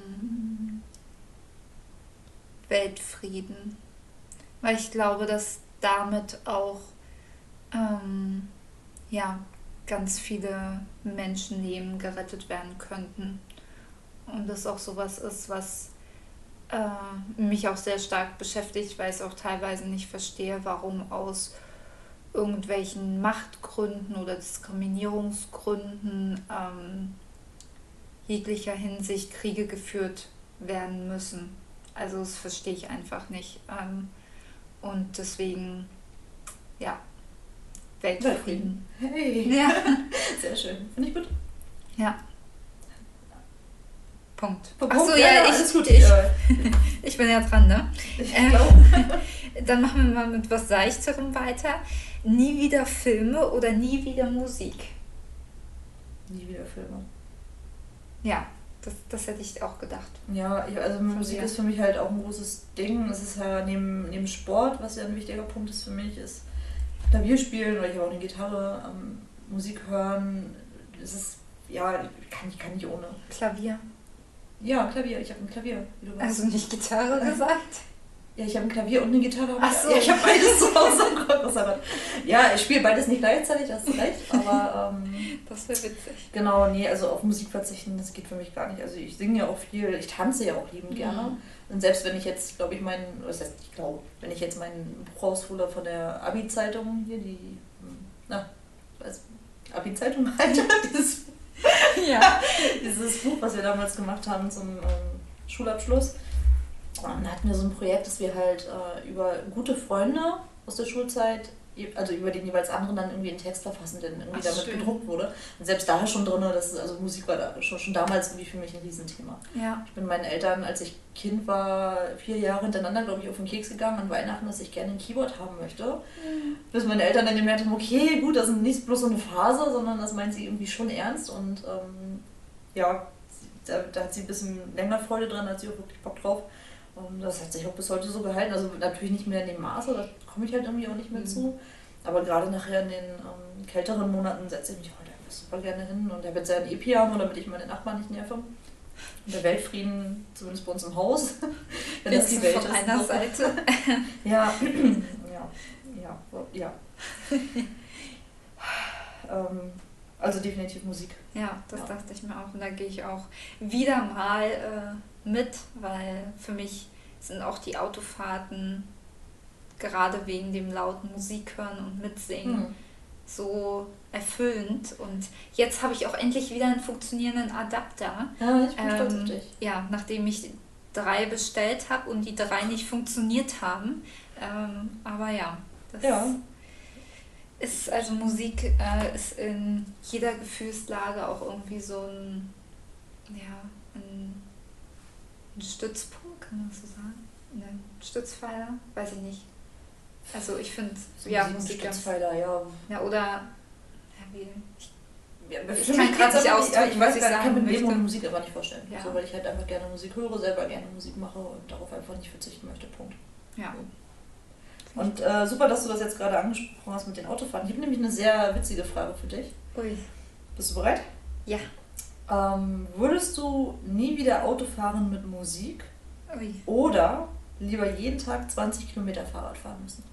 Weltfrieden. Weil ich glaube, dass damit auch ähm, ja, ganz viele Menschenleben gerettet werden könnten. Und das auch sowas ist, was äh, mich auch sehr stark beschäftigt, weil ich es auch teilweise nicht verstehe, warum aus irgendwelchen Machtgründen oder Diskriminierungsgründen ähm, jeglicher Hinsicht Kriege geführt werden müssen. Also das verstehe ich einfach nicht. Ähm, und deswegen, ja, Weltfrieden. Hey, Ja. sehr schön. Finde ich gut. Ja. Punkt. Punkt. Achso, Ja, ja, ja, ich, alles gut. ich, Äh, ich bin ja dran, ne? Ich Ähm, glaube. Dann machen wir mal mit was Seichterem weiter. Nie wieder Filme oder nie wieder Musik? Nie wieder Filme. Ja, das, das hätte ich auch gedacht. Ja, ich, also Musik dir. ist für mich halt auch ein großes Ding. Es ist ja neben, neben Sport, was ja ein wichtiger Punkt ist für mich, ist Klavier spielen oder ich habe auch eine Gitarre, ähm, Musik hören. Das ist, ja, kann ich kann nicht ohne. Klavier. Ja, Klavier, ich habe ein Klavier, wie du weißt. Also nicht Gitarre gesagt? Ja, ich habe ein Klavier und eine Gitarre. Ach so. Ja, ich habe beides zu Hause. Oh Gott, was aber. Ja, ich spiele beides nicht gleichzeitig, hast du recht, aber ähm, Das wäre witzig. genau, nee, also auf Musik verzichten, das geht für mich gar nicht. Also ich singe ja auch viel, ich tanze ja auch liebend Mhm. gerne. Und selbst wenn ich jetzt, glaube ich, meinen, was heißt, ich glaube, wenn ich jetzt mein Buch raushole von der Abi-Zeitung hier, die, na, was, Abi-Zeitung halt, dieses, Ja. dieses Buch, was wir damals gemacht haben zum ähm, Schulabschluss. Und dann hatten wir so ein Projekt, dass wir halt äh, über gute Freunde aus der Schulzeit, also über den jeweils anderen dann irgendwie einen Text verfassen, der irgendwie Ach, damit schön. gedruckt wurde. Und selbst da schon drin, das ist, also Musik war da schon, schon damals irgendwie für mich ein Riesenthema. Ja. Ich bin meinen Eltern, als ich Kind war, vier Jahre hintereinander, glaube ich, auf den Keks gegangen an Weihnachten, dass ich gerne ein Keyboard haben möchte. Bis meine Eltern dann gemerkt haben, okay, gut, das ist nicht bloß so eine Phase, sondern das meint sie irgendwie schon ernst. Und ähm, ja, da, da hat sie ein bisschen länger Freude dran, als sie auch wirklich Bock drauf. Und das hat sich auch bis heute so gehalten. Also natürlich nicht mehr in dem Maße, da komme ich halt irgendwie auch nicht mehr Mhm. zu. Aber gerade nachher in den ähm, kälteren Monaten setze ich mich heute einfach super gerne hin. Und er wird sein E-Piano, damit ich meine Nachbarn nicht nerve. Und der Weltfrieden, zumindest bei uns im Haus. Wenn das die Welt von ist. einer So. Seite. Ja, ja, ja, ja. ähm, also definitiv Musik. Ja, das Ja. dachte ich mir auch. Und da gehe ich auch wieder mal äh, mit, weil für mich sind auch die Autofahrten gerade wegen dem lauten Musik hören und mitsingen Hm. so erfüllend. Und jetzt habe ich auch endlich wieder einen funktionierenden Adapter. Ja, ich bin stolz auf Ähm, dich. ja, nachdem ich drei bestellt habe und die drei nicht funktioniert haben. Ähm, aber ja, das Ja. ist, also Musik äh, ist in jeder Gefühlslage auch irgendwie so ein, ja, ein, ein Stützpunkt, kann man das so sagen? Ein Stützpfeiler? Weiß ich nicht. Also ich finde, ja, Musik ganz, Stützpfeiler, ja. ja, oder, ja, wie, ich, Ja, Ich für kann mich grad geht's nicht aber ausdrücken, ich was weiß ich gar nicht, ich kann sagen mit Leben möchte. ohne Musik aber nicht vorstellen. Ja. So, weil ich halt einfach gerne Musik höre, selber gerne Musik mache und darauf einfach nicht verzichten möchte. Punkt. ja. Und äh, super, dass du das jetzt gerade angesprochen hast mit den Autofahren. Ich habe nämlich eine sehr witzige Frage für dich. Ui. Bist du bereit? Ja. Ähm, würdest du nie wieder Auto fahren mit Musik? Ui. Oder lieber jeden Tag zwanzig Kilometer Fahrrad fahren müssen?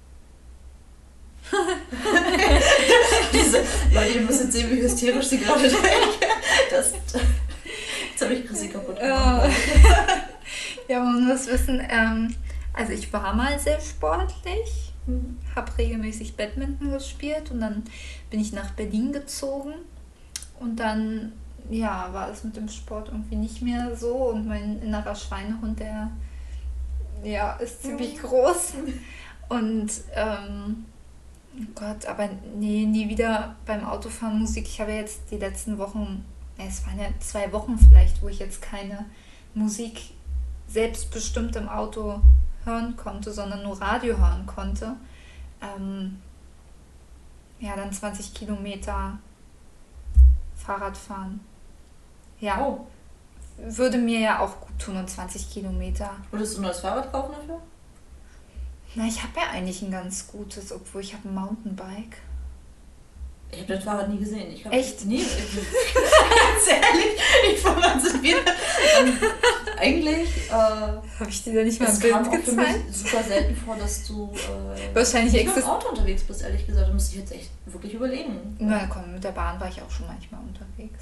Diese Leute, ihr müsst jetzt sehen, wie hysterisch sie gerade denken. Das, jetzt habe ich Chrissy kaputt gemacht. Ja, man muss wissen, ähm, also ich war mal sehr sportlich, mhm. habe regelmäßig Badminton gespielt und dann bin ich nach Berlin gezogen und dann ja, war es mit dem Sport irgendwie nicht mehr so und mein innerer Schweinehund, der ja, ist ziemlich mhm. groß und ähm, oh Gott, aber nee, nie wieder beim Autofahren Musik. Ich habe jetzt die letzten Wochen, ja, es waren ja zwei Wochen vielleicht, wo ich jetzt keine Musik selbstbestimmt im Auto hören konnte, sondern nur Radio hören konnte. Ähm, ja, dann zwanzig Kilometer Fahrrad fahren. Ja, oh. Würde mir ja auch gut tun und zwanzig Kilometer. Würdest du ein neues Fahrrad kaufen dafür? Na, ich habe ja eigentlich ein ganz gutes, obwohl ich habe ein Mountainbike. Ich habe das Fahrrad nie gesehen. Ich hab Echt? Nie. Ganz ehrlich, ich fange an zu wieder. Ähm, eigentlich. Äh, habe ich dir da nicht mal ein Bild gezeigt? Es kam auch für mich super selten vor, dass du äh, wahrscheinlich nicht mit dem Auto unterwegs bist, ehrlich gesagt. Da müsste ich jetzt echt wirklich überlegen. Na komm, mit der Bahn war ich auch schon manchmal unterwegs.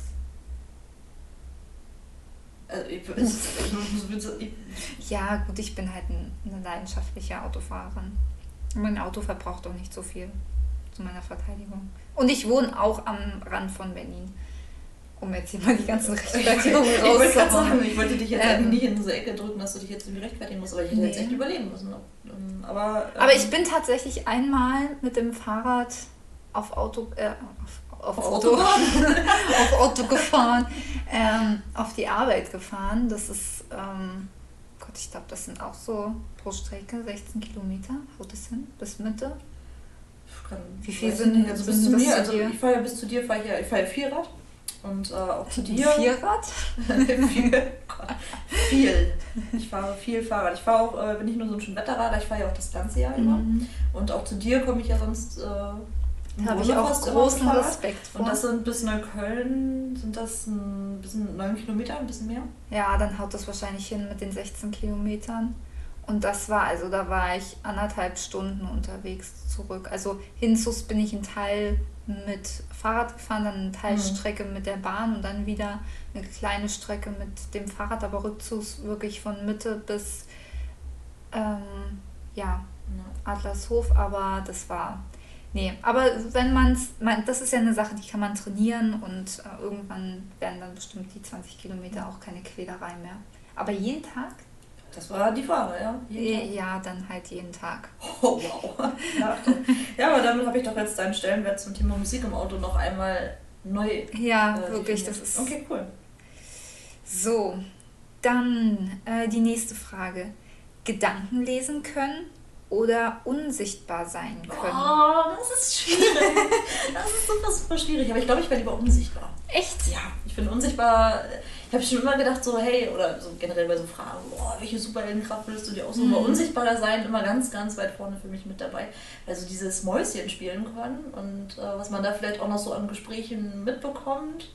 Also ich, ich, ich, ja, gut, ich bin halt ein, eine leidenschaftliche Autofahrerin. Mein Auto verbraucht auch nicht so viel, zu meiner Verteidigung. Und ich wohne auch am Rand von Berlin. Um jetzt hier mal die ganzen Rechtfertigungen rauszuholen. Ich wollte gerade sagen, ich wollte dich jetzt ähm, nicht in diese Ecke drücken, dass du dich jetzt irgendwie rechtfertigen musst, aber ich hätte nee. jetzt echt überlegen müssen. Aber, ähm, aber ich bin tatsächlich einmal mit dem Fahrrad auf Auto... Äh, auf, auf, auf Auto, auf Auto gefahren, ähm, auf die Arbeit gefahren. Das ist, ähm, Gott, ich glaube, das sind auch so pro Strecke sechzehn Kilometer. Haut das hin? Bis Mitte? Kann, Wie viel sind nicht, also bis zu mir? Also ich fahre ja bis zu dir, fahre ich ja, ich fahre ja Vierrad. Und äh, auch zu dir. Vierrad? viel, viel. Ich fahre viel Fahrrad. Ich fahre auch, äh, bin nicht nur so ein Schönwetterradler, ich fahre ja auch das ganze Jahr immer. Mhm. Und auch zu dir komme ich ja sonst... Äh, Da habe ich auch großen Respekt vor. Und das sind bis Neukölln, sind das ein bisschen neun Kilometer, ein bisschen mehr? Ja, dann haut das wahrscheinlich hin mit den sechzehn Kilometern. Und das war, also da war ich anderthalb Stunden unterwegs zurück. Also hinzus bin ich einen Teil mit Fahrrad gefahren, dann eine Teilstrecke mhm. mit der Bahn und dann wieder eine kleine Strecke mit dem Fahrrad, aber rückzugs wirklich von Mitte bis ähm, ja, Adlershof, aber das war... Nee, aber wenn man es, das ist ja eine Sache, die kann man trainieren und äh, irgendwann werden dann bestimmt die zwanzig Kilometer auch keine Quälerei mehr. Aber jeden Tag? Das war die Frage, ja. Jeden ja, Tag. Dann halt jeden Tag. Oh, wow. Ja, ja, aber damit habe ich doch jetzt deinen Stellenwert zum Thema Musik im Auto noch einmal neu. Ja, äh, wirklich, das ist... Okay, cool. So, dann äh, die nächste Frage. Gedanken lesen können oder unsichtbar sein können? Oh, das ist schwierig. Das ist super, super schwierig. Aber ich glaube, ich wäre lieber unsichtbar. Echt? Ja, ich bin unsichtbar. Ich habe schon immer gedacht, so, hey, oder so generell bei so Fragen, oh, welche Superheldenkraft würdest du dir aussuchen? Mhm. Unsichtbarer sein, immer ganz, ganz weit vorne für mich mit dabei. Also dieses Mäuschen spielen können und äh, was man da vielleicht auch noch so an Gesprächen mitbekommt.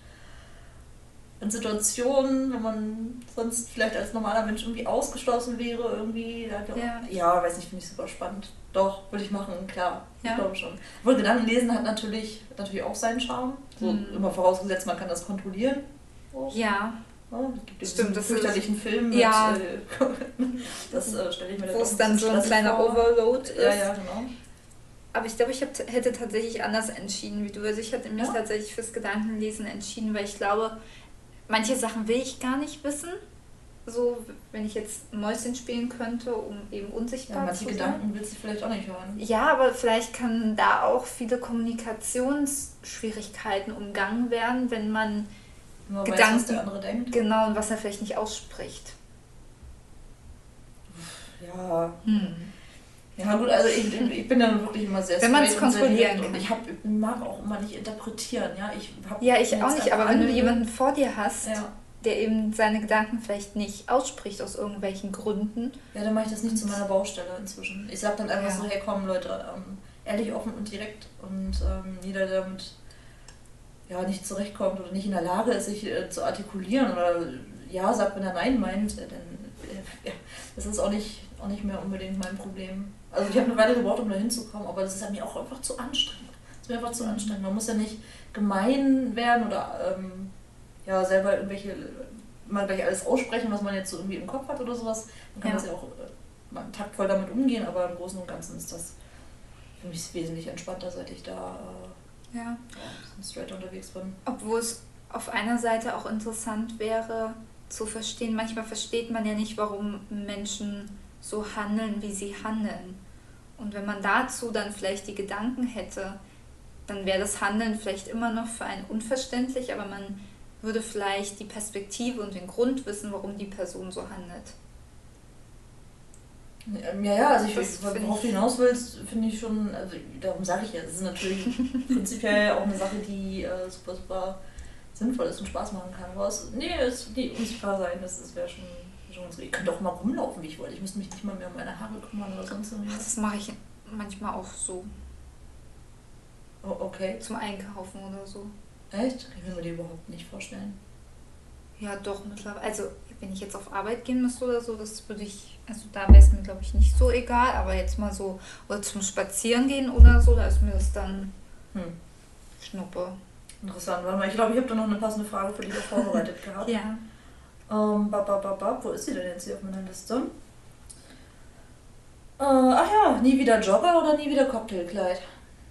In Situationen, wo man sonst vielleicht als normaler Mensch irgendwie ausgeschlossen wäre, irgendwie. Ja, ja weiß nicht, finde ich super spannend. Doch, würde ich machen, klar. Ja. Ich glaube schon. Obwohl Gedanken lesen hat natürlich, natürlich auch seinen Charme. So mhm. immer vorausgesetzt, man kann das kontrollieren. So. Ja. Ja, es gibt Stimmt, diesen fürchterlichen Film mit, ja. äh, das äh, stelle ich mir wo es dann so ein kleiner vor. Overload ist. Ja, ja, genau. Aber ich glaube, ich hab, hätte tatsächlich anders entschieden wie du. Also ich hätte mich ja. tatsächlich fürs Gedankenlesen entschieden, weil ich glaube, manche Sachen will ich gar nicht wissen. So, wenn ich jetzt Mäuschen spielen könnte, um eben unsichtbar ja, zu sein. Manche Gedanken willst du vielleicht auch nicht hören. Ja, aber vielleicht kann da auch viele Kommunikationsschwierigkeiten umgangen werden, wenn man Nur Gedanken... weiß, was der andere denkt. Genau, und was er vielleicht nicht ausspricht. Ja... Hm. Ja gut, also ich, ich bin dann wirklich immer sehr wenn man es kontrollieren kann. Und ich, hab, ich mag auch immer nicht interpretieren. Ja, ich, hab ja, ich auch nicht, aber wenn du jemanden vor dir hast, ja. der eben seine Gedanken vielleicht nicht ausspricht aus irgendwelchen Gründen. Ja, dann mache ich das nicht zu meiner Baustelle inzwischen. Ich sag dann einfach ja. so, hey komm Leute, ähm, ehrlich, offen und direkt und ähm, jeder, der mit ja, nicht zurechtkommt oder nicht in der Lage ist, sich äh, zu artikulieren oder ja sagt, wenn er Nein meint, äh, dann äh, ja, das ist auch nicht, auch nicht mehr unbedingt mein Problem. Also ich habe eine Weile gebraucht, um da hinzukommen, aber das ist mir auch einfach zu anstrengend. Das ist mir einfach zu anstrengend. Man muss ja nicht gemein werden oder ähm, ja, selber irgendwelche, mal gleich alles aussprechen, was man jetzt so irgendwie im Kopf hat oder sowas. Man kann ja. das ja auch äh, mal taktvoll damit umgehen, aber im Großen und Ganzen ist das für mich wesentlich entspannter, seit ich da äh, ja. ja, straight unterwegs bin. Obwohl es auf einer Seite auch interessant wäre, zu verstehen, manchmal versteht man ja nicht, warum Menschen so handeln, wie sie handeln. Und wenn man dazu dann vielleicht die Gedanken hätte, dann wäre das Handeln vielleicht immer noch für einen unverständlich, aber man würde vielleicht die Perspektive und den Grund wissen, warum die Person so handelt. Ja, ja, also ich, worauf du hinaus willst, finde ich schon, also darum sage ich ja, das ist natürlich prinzipiell auch eine Sache, die äh, super, super sinnvoll ist und Spaß machen kann. Aber es, nee, es, die unsichtbar sein, das, das wäre schon, schon so. Ich könnte auch mal rumlaufen, wie ich wollte. Ich müsste mich nicht mal mehr um meine Haare kümmern oder sonst irgendwas. Das mache ich manchmal auch so. Oh, okay. Zum Einkaufen oder so. Echt? Ich will mir die überhaupt nicht vorstellen. Ja, doch, mittlerweile. Also, wenn ich jetzt auf Arbeit gehen müsste oder so, das würde ich, also da wäre es mir, glaube ich, nicht so egal, aber jetzt mal so, oder zum Spazieren gehen oder so, da ist mir das dann hm. Schnuppe. Interessant, warte mal, ich glaube, ich habe da noch eine passende Frage für dich vorbereitet gehabt. Ja. Ähm, bab, bab, bab, bab. Wo ist sie denn jetzt hier auf meiner Liste? Äh, ach ja, nie wieder Jogger oder nie wieder Cocktailkleid?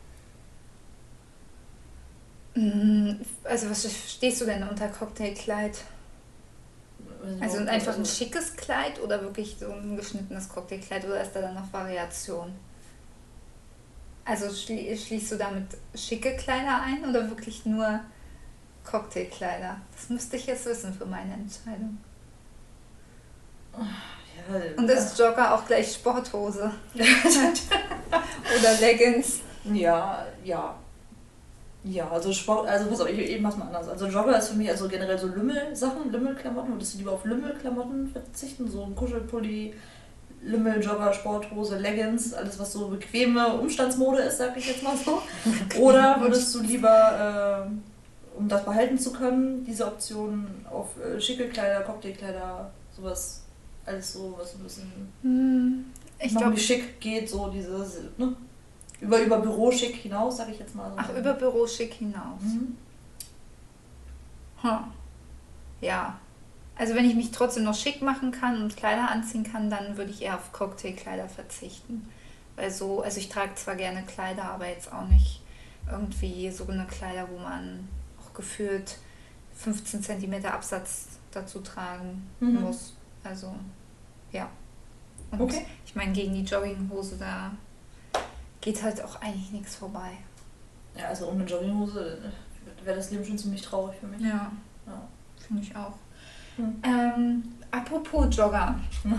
Also was verstehst du denn unter Cocktailkleid? Also einfach ein schickes Kleid oder wirklich so ein geschnittenes Cocktailkleid oder ist da dann noch Variation? Also schli- schließt du damit schicke Kleider ein oder wirklich nur Cocktailkleider? Das müsste ich jetzt wissen für meine Entscheidung. Ja, und ist Jogger auch gleich Sporthose? Oder Leggings? Ja, ja. Ja, also Sport, also pass auf, ich, ich mach's mal anders. Also Jogger ist für mich also generell so Lümmel-Sachen, Lümmelklamotten. Würdest du lieber auf Lümmelklamotten verzichten? So ein Kuschelpulli, Lümmel, Jogger, Sporthose, Leggings, alles was so bequeme Umstandsmode ist, sag ich jetzt mal so. Oder würdest du lieber, äh, um das behalten zu können, diese Option auf äh, schicke Kleider, Cocktailkleider, sowas, alles so, was ein bisschen hm, ich noch glaub, wie schick geht, so dieses, ne? Über, über Büroschick hinaus, sag ich jetzt mal so. Ach, über Büroschick hinaus. Mhm. Hm. Ja. Also wenn ich mich trotzdem noch schick machen kann und Kleider anziehen kann, dann würde ich eher auf Cocktailkleider verzichten. Weil so, also ich trage zwar gerne Kleider, aber jetzt auch nicht irgendwie so eine Kleider, wo man auch gefühlt fünfzehn Zentimeter Absatz dazu tragen mhm. muss. Also, ja. Und okay. Ich meine, gegen die Jogginghose, da geht halt auch eigentlich nichts vorbei. Ja, also ohne Jogginghose wäre das Leben schon ziemlich traurig für mich. Ja, ja. Finde ich auch. Hm. Ähm, apropos Jogger.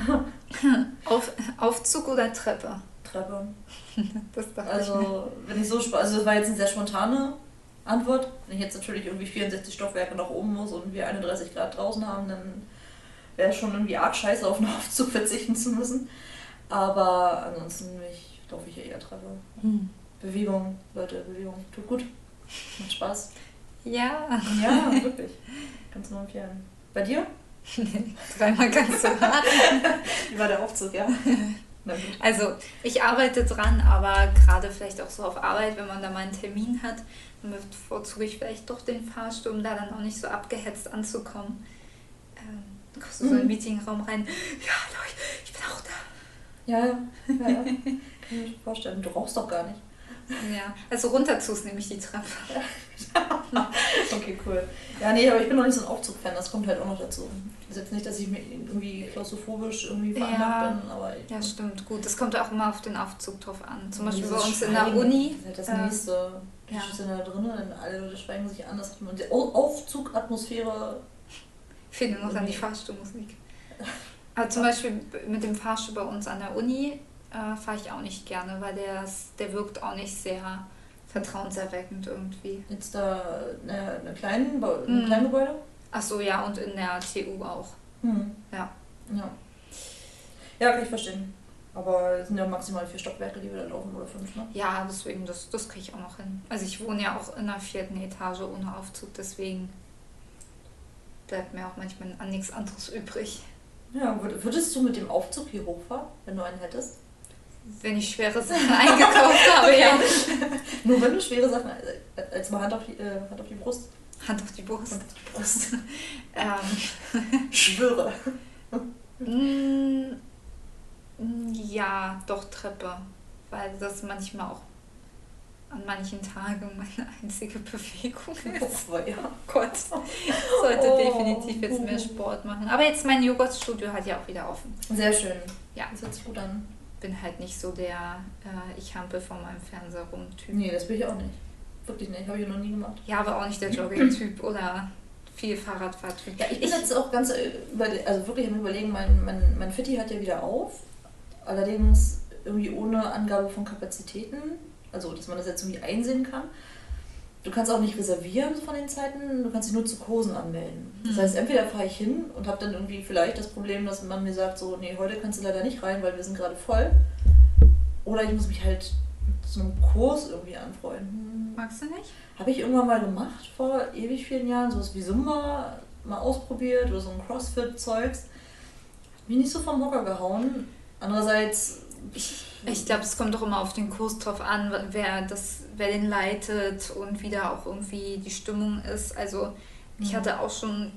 Auf, Aufzug oder Treppe? Treppe. Das also, ich wenn ich so also das war jetzt eine sehr spontane Antwort. Wenn ich jetzt natürlich irgendwie vierundsechzig Stockwerke nach oben muss und wir einunddreißig Grad draußen haben, dann wäre es schon irgendwie arg scheiße, auf einen Aufzug verzichten zu müssen. Aber ansonsten ich laufe ich ja eher Treppe. Hm. Bewegung, Leute, Bewegung. Tut gut. Macht Spaß. Ja. Ja, wirklich. Kannst du nur empfehlen. Bei dir? Dreimal kannst du raten. Wie war der Aufzug, ja? Also, ich arbeite dran, aber gerade vielleicht auch so auf Arbeit, wenn man da mal einen Termin hat, dann bevorzuge ich vielleicht doch den Fahrstuhl, um da dann auch nicht so abgehetzt anzukommen. Ähm, dann kommst du so in den Meetingraum rein. Ja, Leute, ich bin auch da. Ja, ja, ja, ja. Kann ich mir vorstellen. Du rauchst doch gar nicht. Ja, also runter tust nämlich die Treppe. Okay, cool. Ja, nee, aber ich bin noch nicht so ein Aufzug-Fan, das kommt halt auch noch dazu. Das ist jetzt nicht, dass ich mir irgendwie klaustrophobisch irgendwie veranlagt ja, bin, aber... Ich, ja, stimmt, gut. Das kommt auch immer auf den Aufzug drauf an. Zum Beispiel bei uns Schweigen, in der Uni. Das ist halt das nächste. Die ja. sind da drinnen, alle Leute schweigen sich an, das hat man... Die Aufzugatmosphäre... Fehlt nur noch an die Fahrstuhlmusik. Aber zum Beispiel mit dem Fahrstuhl bei uns an der Uni äh, fahre ich auch nicht gerne, weil der, der wirkt auch nicht sehr vertrauenserweckend irgendwie. Jetzt da eine, eine kleinen, ein hm. kleines Gebäude? Ach so, ja, und in der T U auch. Hm. Ja. Ja. Ja, kann ich verstehen. Aber es sind ja maximal vier Stockwerke, die wir da laufen, oder fünf, ne? Ja, deswegen, das, das kriege ich auch noch hin. Also ich wohne ja auch in der vierten Etage ohne Aufzug, deswegen bleibt mir auch manchmal an nichts anderes übrig. Ja, würdest du mit dem Aufzug hier hochfahren, wenn du einen hättest? Wenn ich schwere Sachen eingekauft habe, ja. Nur wenn du schwere Sachen, als mal Hand auf die, äh, Hand auf die Brust. Hand auf die Brust. Hand auf die Brust. ähm. Schwöre. Mm, ja, doch Treppe. Weil das manchmal auch an manchen Tagen meine einzige Bewegung ist. Oh, ja. Gott, sollte Oh. definitiv jetzt mehr Sport machen. Aber jetzt mein Joghurtstudio hat ja auch wieder offen. Sehr schön. Ja. Das hört sich gut an. Bin halt nicht so der äh, ich hampel vor meinem Fernseher rum Typ. Nee, das bin ich auch nicht. Wirklich nicht, habe ich noch nie gemacht. Ja, aber auch nicht der Jogging-Typ oder viel Fahrradfahrtyp. Ja, ich bin jetzt auch ganz, äh, überle- also wirklich am Überlegen, mein, mein, mein Fitti hat ja wieder auf. Allerdings irgendwie ohne Angabe von Kapazitäten. Also, dass man das jetzt irgendwie einsehen kann. Du kannst auch nicht reservieren von den Zeiten, du kannst dich nur zu Kursen anmelden. Das heißt, entweder fahre ich hin und habe dann irgendwie vielleicht das Problem, dass man mir sagt, so, nee, heute kannst du leider nicht rein, weil wir sind gerade voll. Oder ich muss mich halt mit so einem Kurs irgendwie anfreunden. Magst du nicht? Habe ich irgendwann mal gemacht, vor ewig vielen Jahren, sowas wie Zumba mal ausprobiert oder so ein Crossfit-Zeugs. Hat mich nicht so vom Hocker gehauen. Andererseits... Ich, ich glaube, es kommt doch immer auf den Kurs drauf an, wer, das, wer den leitet und wie da auch irgendwie die Stimmung ist. Also ich hatte auch schon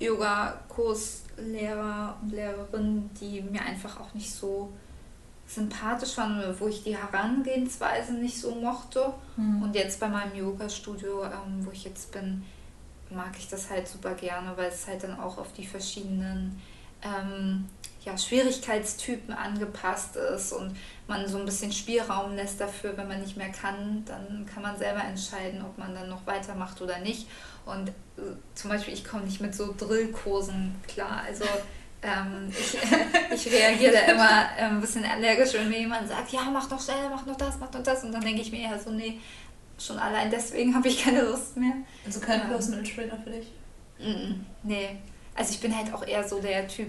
Yoga-Kurslehrer und Lehrerinnen, die mir einfach auch nicht so sympathisch waren, wo ich die Herangehensweise nicht so mochte. Mhm. Und jetzt bei meinem Yoga-Studio, ähm, wo ich jetzt bin, mag ich das halt super gerne, weil es halt dann auch auf die verschiedenen ähm, ja, Schwierigkeitstypen angepasst ist und man so ein bisschen Spielraum lässt dafür, wenn man nicht mehr kann, dann kann man selber entscheiden, ob man dann noch weitermacht oder nicht. Und äh, zum Beispiel, ich komme nicht mit so Drillkursen klar, also ähm, ich, äh, ich reagiere da immer äh, ein bisschen allergisch, wenn mir jemand sagt, ja, mach noch schneller, mach noch das, mach noch das, und dann denke ich mir eher so, nee, schon allein deswegen habe ich keine Lust mehr. Also kein Ähm, Personal Trainer für dich? Mm, nee, also ich bin halt auch eher so der Typ,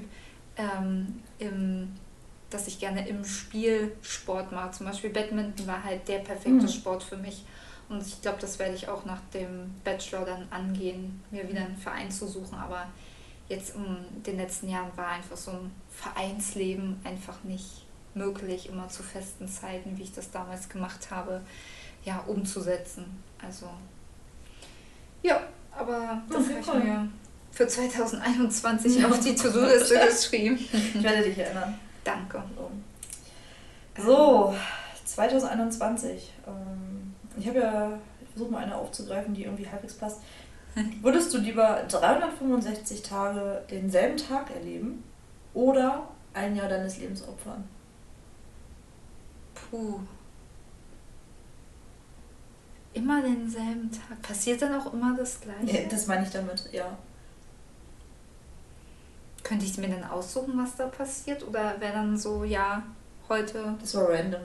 ähm, im, dass ich gerne im Spiel Sport mache. Zum Beispiel Badminton war halt der perfekte Mhm. Sport für mich. Und ich glaube, das werde ich auch nach dem Bachelor dann angehen, mir wieder einen Verein zu suchen. Aber jetzt in den letzten Jahren war einfach so ein Vereinsleben einfach nicht möglich, immer zu festen Zeiten, wie ich das damals gemacht habe, ja, umzusetzen. Also, ja, aber das Okay, habe ich cool. mir für zwanzig einundzwanzig auf die To-Do-Liste geschrieben. Ich werde dich erinnern. Danke. So, zwanzig einundzwanzig. Ähm, ich habe ja, ich versuche mal eine aufzugreifen, die irgendwie halbwegs passt. Würdest du lieber dreihundertfünfundsechzig Tage denselben Tag erleben oder ein Jahr deines Lebens opfern? Puh. Immer denselben Tag. Passiert dann auch immer das Gleiche? Ja, das meine ich damit, ja. Könnte ich mir dann aussuchen, was da passiert? Oder wäre dann so, ja, heute... Das war random.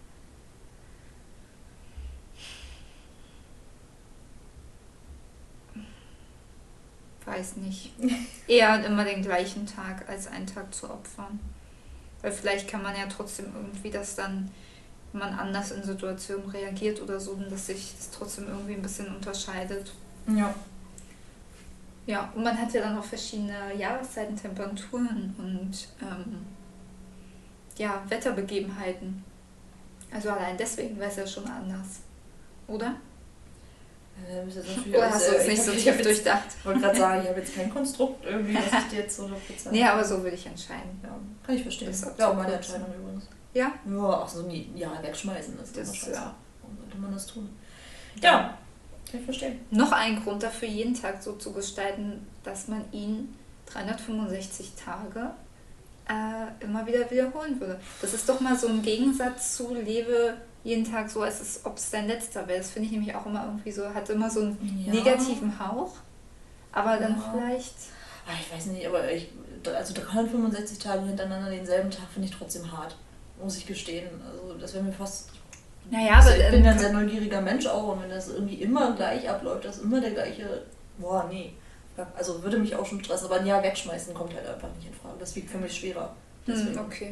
Weiß nicht. Eher immer den gleichen Tag als einen Tag zu opfern. Weil vielleicht kann man ja trotzdem irgendwie das dann, wenn man anders in Situationen reagiert oder so, dass sich das trotzdem irgendwie ein bisschen unterscheidet. Ja. Ja, und man hat ja dann auch verschiedene Jahreszeiten, Temperaturen und ähm, ja, Wetterbegebenheiten. Also allein deswegen wäre es ja schon anders. Oder? Äh, bist jetzt natürlich Oder alles, hast du äh, es ich nicht hab- so ich tief hab jetzt- durchdacht? Ich wollte gerade sagen, ich habe jetzt kein Konstrukt irgendwie, was ich dir jetzt so verzeihe. Nee, aber so würde ich entscheiden. Ja, kann ich verstehen. Das ist Das auch wäre auch zu meine kurz. Entscheidung übrigens. Ja? Ja, ach so, nie, ja, wegschmeißen, das ist Das immer ist, scheiße. ja. Warum sollte man das tun? Ja, kann ich verstehen. Noch ein Grund dafür, jeden Tag so zu gestalten, dass man ihn dreihundertfünfundsechzig Tage äh, immer wieder wiederholen würde. Das ist doch mal so ein Gegensatz zu lebe jeden Tag so, als es, ob es dein letzter wäre. Das finde ich nämlich auch immer irgendwie so, hat immer so einen Ja. negativen Hauch. Aber dann Ja. vielleicht... Ah, ich weiß nicht, aber ich, also dreihundertfünfundsechzig Tage hintereinander denselben Tag finde ich trotzdem hart, muss ich gestehen. Also das wäre mir fast... Naja, also aber ich bin ja ein ähm, sehr neugieriger Mensch auch und wenn das irgendwie immer gleich abläuft, das ist immer der gleiche... Boah, nee. Also würde mich auch schon stressen, aber ein Jahr wegschmeißen kommt halt einfach nicht in Frage. Das wiegt für mich schwerer. hm, Deswegen okay. würde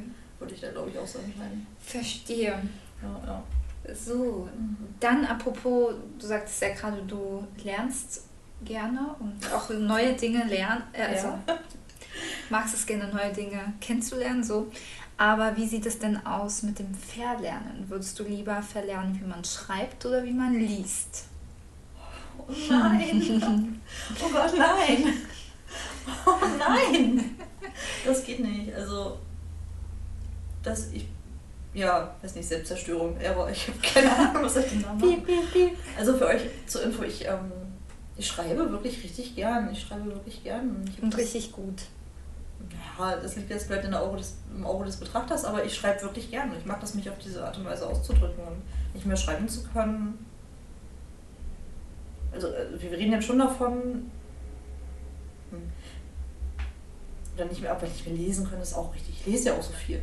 würde ich da glaube ich auch so entscheiden. Verstehe. Ja, ja. So, dann apropos, du sagtest ja gerade, du lernst gerne und auch neue Dinge lernen, äh, also Ja. magst es gerne, neue Dinge kennenzulernen, so. Aber wie sieht es denn aus mit dem Verlernen? Würdest du lieber verlernen, wie man schreibt oder wie man liest? Oh nein! Oh Gott, nein! Oh nein! Das geht nicht. Also, das ich. Ja, weiß nicht, Selbstzerstörung, aber ich habe keine Ahnung, was ich denn da mache. Piep, piep, piep. Also für euch zur Info, ich, ähm, ich schreibe wirklich richtig gern. Ich schreibe wirklich gern. Und, ich hab Und das, richtig gut. ja, das liegt jetzt vielleicht in der Auge des, im Auge des Betrachters, aber ich schreibe wirklich gern. Ich mag das, mich auf diese Art und Weise auszudrücken und nicht mehr schreiben zu können. Also äh, wir reden jetzt schon davon, hm, oder nicht mehr, aber nicht mehr lesen können, ist auch richtig. Ich lese ja auch so viel.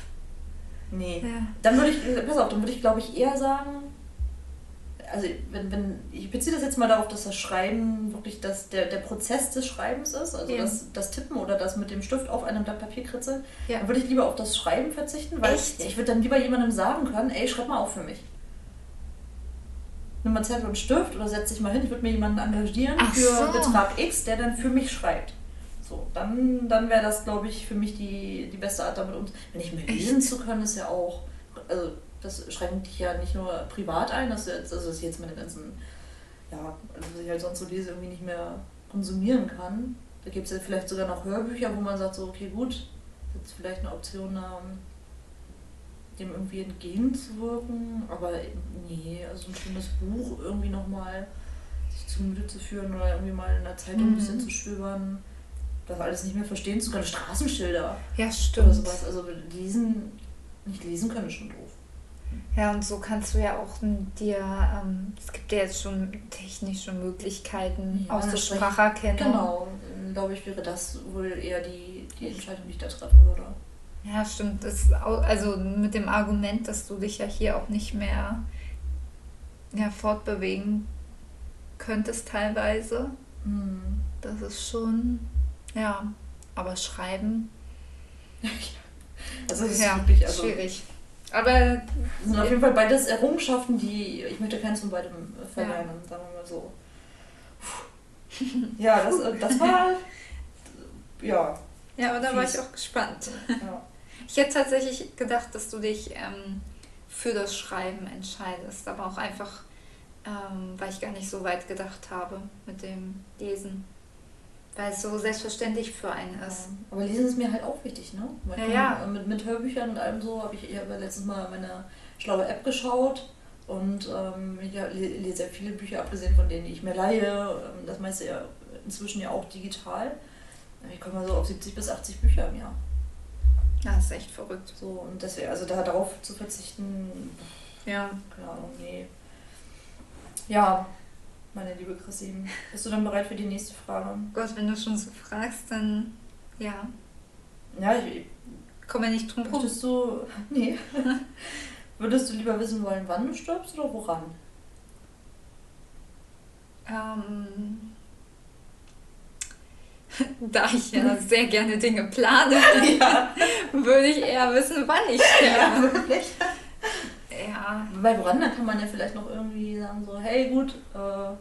Nee. Ja. Dann würde ich, pass auf, dann würde ich glaube ich eher sagen, also wenn, wenn, ich beziehe das jetzt mal darauf, dass das Schreiben wirklich das, der, der Prozess des Schreibens ist, also Ja. das, das Tippen oder das mit dem Stift auf einem Blatt Papier kritzeln, Ja. dann würde ich lieber auf das Schreiben verzichten, weil Echt? ich würde dann lieber jemandem sagen können, ey, schreib mal auf für mich. Nimm mal Zettel und Stift oder setz dich mal hin, ich würde mir jemanden engagieren Ach für so. Betrag X, der dann für mich schreibt. So, dann, dann wäre das, glaube ich, für mich die, die beste Art damit um. Wenn ich mir Echt? lesen zu können, ist ja auch, also das schränkt dich ja nicht nur privat ein, dass, du jetzt, also dass ich jetzt meine ganzen, ja, also was ich halt sonst so lese, irgendwie nicht mehr konsumieren kann. Da gibt es ja vielleicht sogar noch Hörbücher, wo man sagt, so, okay, gut, ist jetzt vielleicht eine Option, ähm, dem irgendwie entgegenzuwirken, aber nee, also ein schönes Buch irgendwie nochmal sich zu Gemüte zu führen oder irgendwie mal in der Zeitung ein bisschen Mhm. zu stöbern, das alles nicht mehr verstehen zu können, Straßenschilder Ja, oder stimmt. sowas, also lesen, nicht lesen können ist schon doof. Ja, und so kannst du ja auch m, dir, ähm, es gibt ja jetzt schon technische Möglichkeiten, Ja, aus der das spricht- Spracherkennung. Genau, glaube ich, wäre das wohl eher die, die Entscheidung, die ich da treffen würde. Ja, stimmt. Das, au- also mit dem Argument, dass du dich ja hier auch nicht mehr ja, fortbewegen könntest teilweise. Hm. Das ist schon, ja, aber schreiben, Also es ist ja, wirklich, also schwierig. Aber das sind auf jeden Fall beides Errungenschaften, die ich möchte keins von beidem verlernen, sagen wir mal so. Puh. Ja, das, das war ja, ja, aber da war Fies. ich auch gespannt. ja. Ich hätte tatsächlich gedacht, dass du dich ähm, für das Schreiben entscheidest, aber auch einfach, ähm, weil ich gar nicht so weit gedacht habe mit dem Lesen. Weil es so selbstverständlich für einen ist. Aber Lesen ist mir halt auch wichtig, ne? Weil Ja, ich ja. meine, Mit, mit Hörbüchern und allem so habe ich, ich habe ja letztens mal meine schlaue App geschaut und ähm, ich le- lese ja viele Bücher, abgesehen von denen, die ich mir leihe. ähm, Das meiste ja inzwischen ja auch digital. Ich komme mal so auf siebzig bis achtzig Bücher im Jahr. Ja, das ist echt verrückt. So, und deswegen, also da darauf zu verzichten, Ja. keine Ahnung, nee. Ja, meine liebe Christine, bist du dann bereit für die nächste Frage? Gott, wenn du schon so fragst, dann ja, Ja, ich, komm ja nicht drum rum. Würdest du. Nee. Würdest du lieber wissen wollen, wann du stirbst oder woran? Ähm, da ich ja sehr gerne Dinge plane, Ja, würde ich eher wissen, wann ich sterbe. wirklich. Ja, Weil woran, dann kann man ja vielleicht noch irgendwie sagen, so, hey, gut, äh,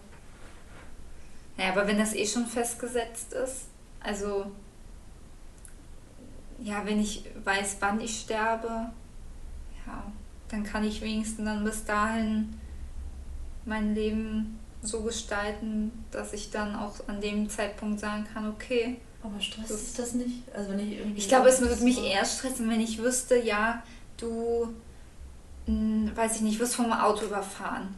naja, aber wenn das eh schon festgesetzt ist, also ja, wenn ich weiß, wann ich sterbe, ja, dann kann ich wenigstens dann bis dahin mein Leben so gestalten, dass ich dann auch an dem Zeitpunkt sagen kann, okay. aber stresst Das- dich das nicht? Also wenn ich irgendwie. Ich glaube, es würde mich eher stressen, wenn ich wüsste, ja, du, mh, weiß ich nicht, wirst vom Auto überfahren.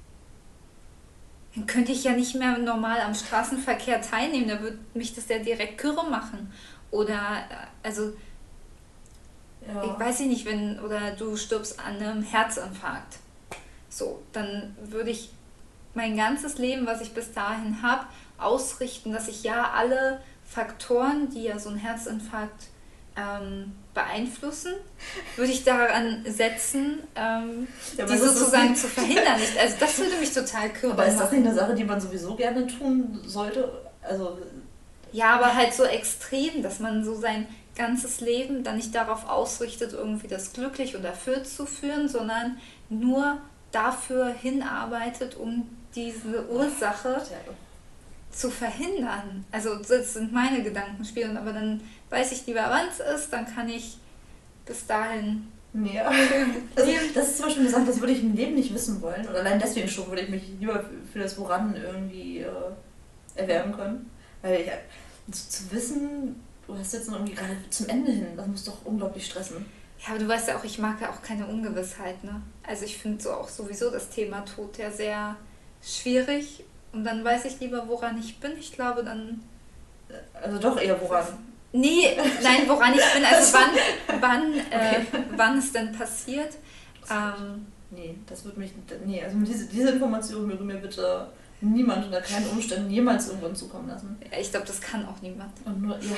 Dann könnte ich ja nicht mehr normal am Straßenverkehr teilnehmen, da würde mich das ja direkt kirre machen. Oder, äh, also, Ja. ich weiß nicht, wenn, oder du stirbst an einem Herzinfarkt. So, dann würde ich mein ganzes Leben, was ich bis dahin habe, ausrichten, dass ich ja alle Faktoren, die ja so ein Herzinfarkt ähm, beeinflussen, würde ich daran setzen, ähm, Ja, aber die das ist sozusagen nicht- zu verhindern. Ich- Also das würde mich total kirre Aber ist das machen. nicht eine Sache, die man sowieso gerne tun sollte? Also, Ja, aber halt so extrem, dass man so sein ganzes Leben dann nicht darauf ausrichtet, irgendwie das glücklich und erfüllt zu führen, sondern nur dafür hinarbeitet, um diese Ursache zu verhindern. Also das sind meine Gedankenspiele, aber dann weiß ich lieber, wann es ist, dann kann ich bis dahin... Ja. Also das ist zum Beispiel eine Sache, das würde ich im Leben nicht wissen wollen. Und allein deswegen schon würde ich mich lieber für das Woran irgendwie äh, erwärmen können. Weil ich, also, zu wissen, du hast jetzt noch irgendwie gerade zum Ende hin, das muss doch unglaublich stressen. Ja, aber du weißt ja auch, ich mag ja auch keine Ungewissheit, ne? Also ich finde so auch sowieso das Thema Tod ja sehr schwierig. Und dann weiß ich lieber, woran ich bin. Ich glaube, dann... Also doch eher woran. Nee, nein, woran ich bin, also wann, wann, äh, okay. wann es denn passiert. Ähm, nee, das wird mich, nee, also diese, diese Information würde mir bitte niemand unter keinen Umständen jemals irgendwann zukommen lassen. Ja, ich glaube, das kann auch niemand. Und nur, ja.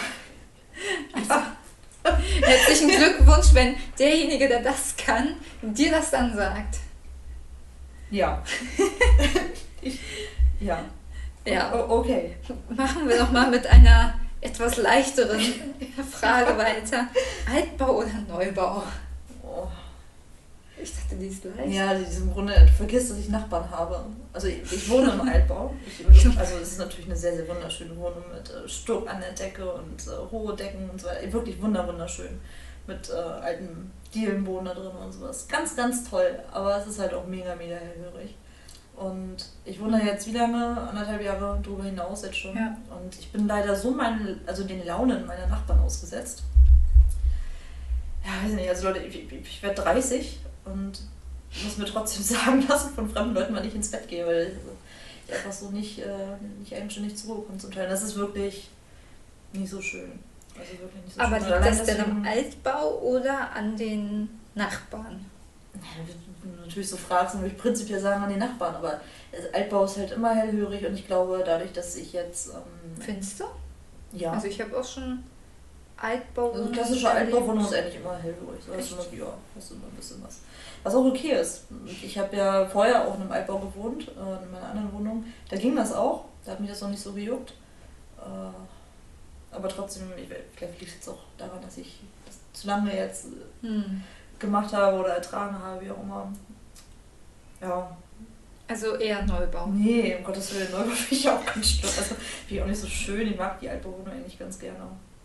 Also, herzlichen Glückwunsch, wenn derjenige, der das kann, dir das dann sagt. Ja. ich, ja. Ja. O- okay. Machen wir doch mal mit einer etwas leichteren Frage weiter. Altbau oder Neubau? Oh. Ich dachte, die ist leicht. Ja, die ist im Grunde, du vergisst, dass ich Nachbarn habe. Also ich, ich wohne im Altbau. Ich, also es ist natürlich eine sehr, sehr wunderschöne Wohnung mit äh, Stuck an der Decke und äh, hohe Decken und so weiter. Wirklich wunderschön. Mit äh, alten Dielenboden da drin und sowas. Ganz, ganz toll. Aber es ist halt auch mega, mega hellhörig. Und ich wohne da jetzt wie lange? Anderthalb Jahre drüber hinaus jetzt schon. Ja. Und ich bin leider so meinen, also den Launen meiner Nachbarn ausgesetzt. Ja, weiß nicht, also Leute, ich, ich, ich werde dreißig und muss mir trotzdem sagen lassen von fremden Leuten, wann ich ins Bett gehe, weil ich einfach so nicht, äh, nicht eigenständig zur Ruhe komme zum Teil. Das ist wirklich nicht so schön. Also wirklich nicht so Aber schön. liegt das denn am Altbau oder an den Nachbarn? Wenn du natürlich so fragst, dann würde ich prinzipiell sagen an die Nachbarn, aber der Altbau ist halt immer hellhörig und ich glaube, dadurch, dass ich jetzt... Ähm, Findest du? Ja. Also ich habe auch schon Altbau... Also klassische Altbauwohnung ist eigentlich immer hellhörig. So hast du immer, ja, hast du immer ein bisschen was. Was auch okay ist. Ich habe ja vorher auch in einem Altbau gewohnt, äh, in meiner anderen Wohnung. Da ging das auch, da hat mich das noch nicht so gejuckt. Äh, aber trotzdem, ich, vielleicht liegt es jetzt auch daran, dass ich das zu lange jetzt... Hm. gemacht habe oder ertragen habe, wie auch immer. Ja. Also eher Neubau? Nee, um Gottes Willen, Neubau finde ich auch ganz schön. Also finde ich auch nicht so schön, ich mag die Altbewohner eigentlich ganz gerne.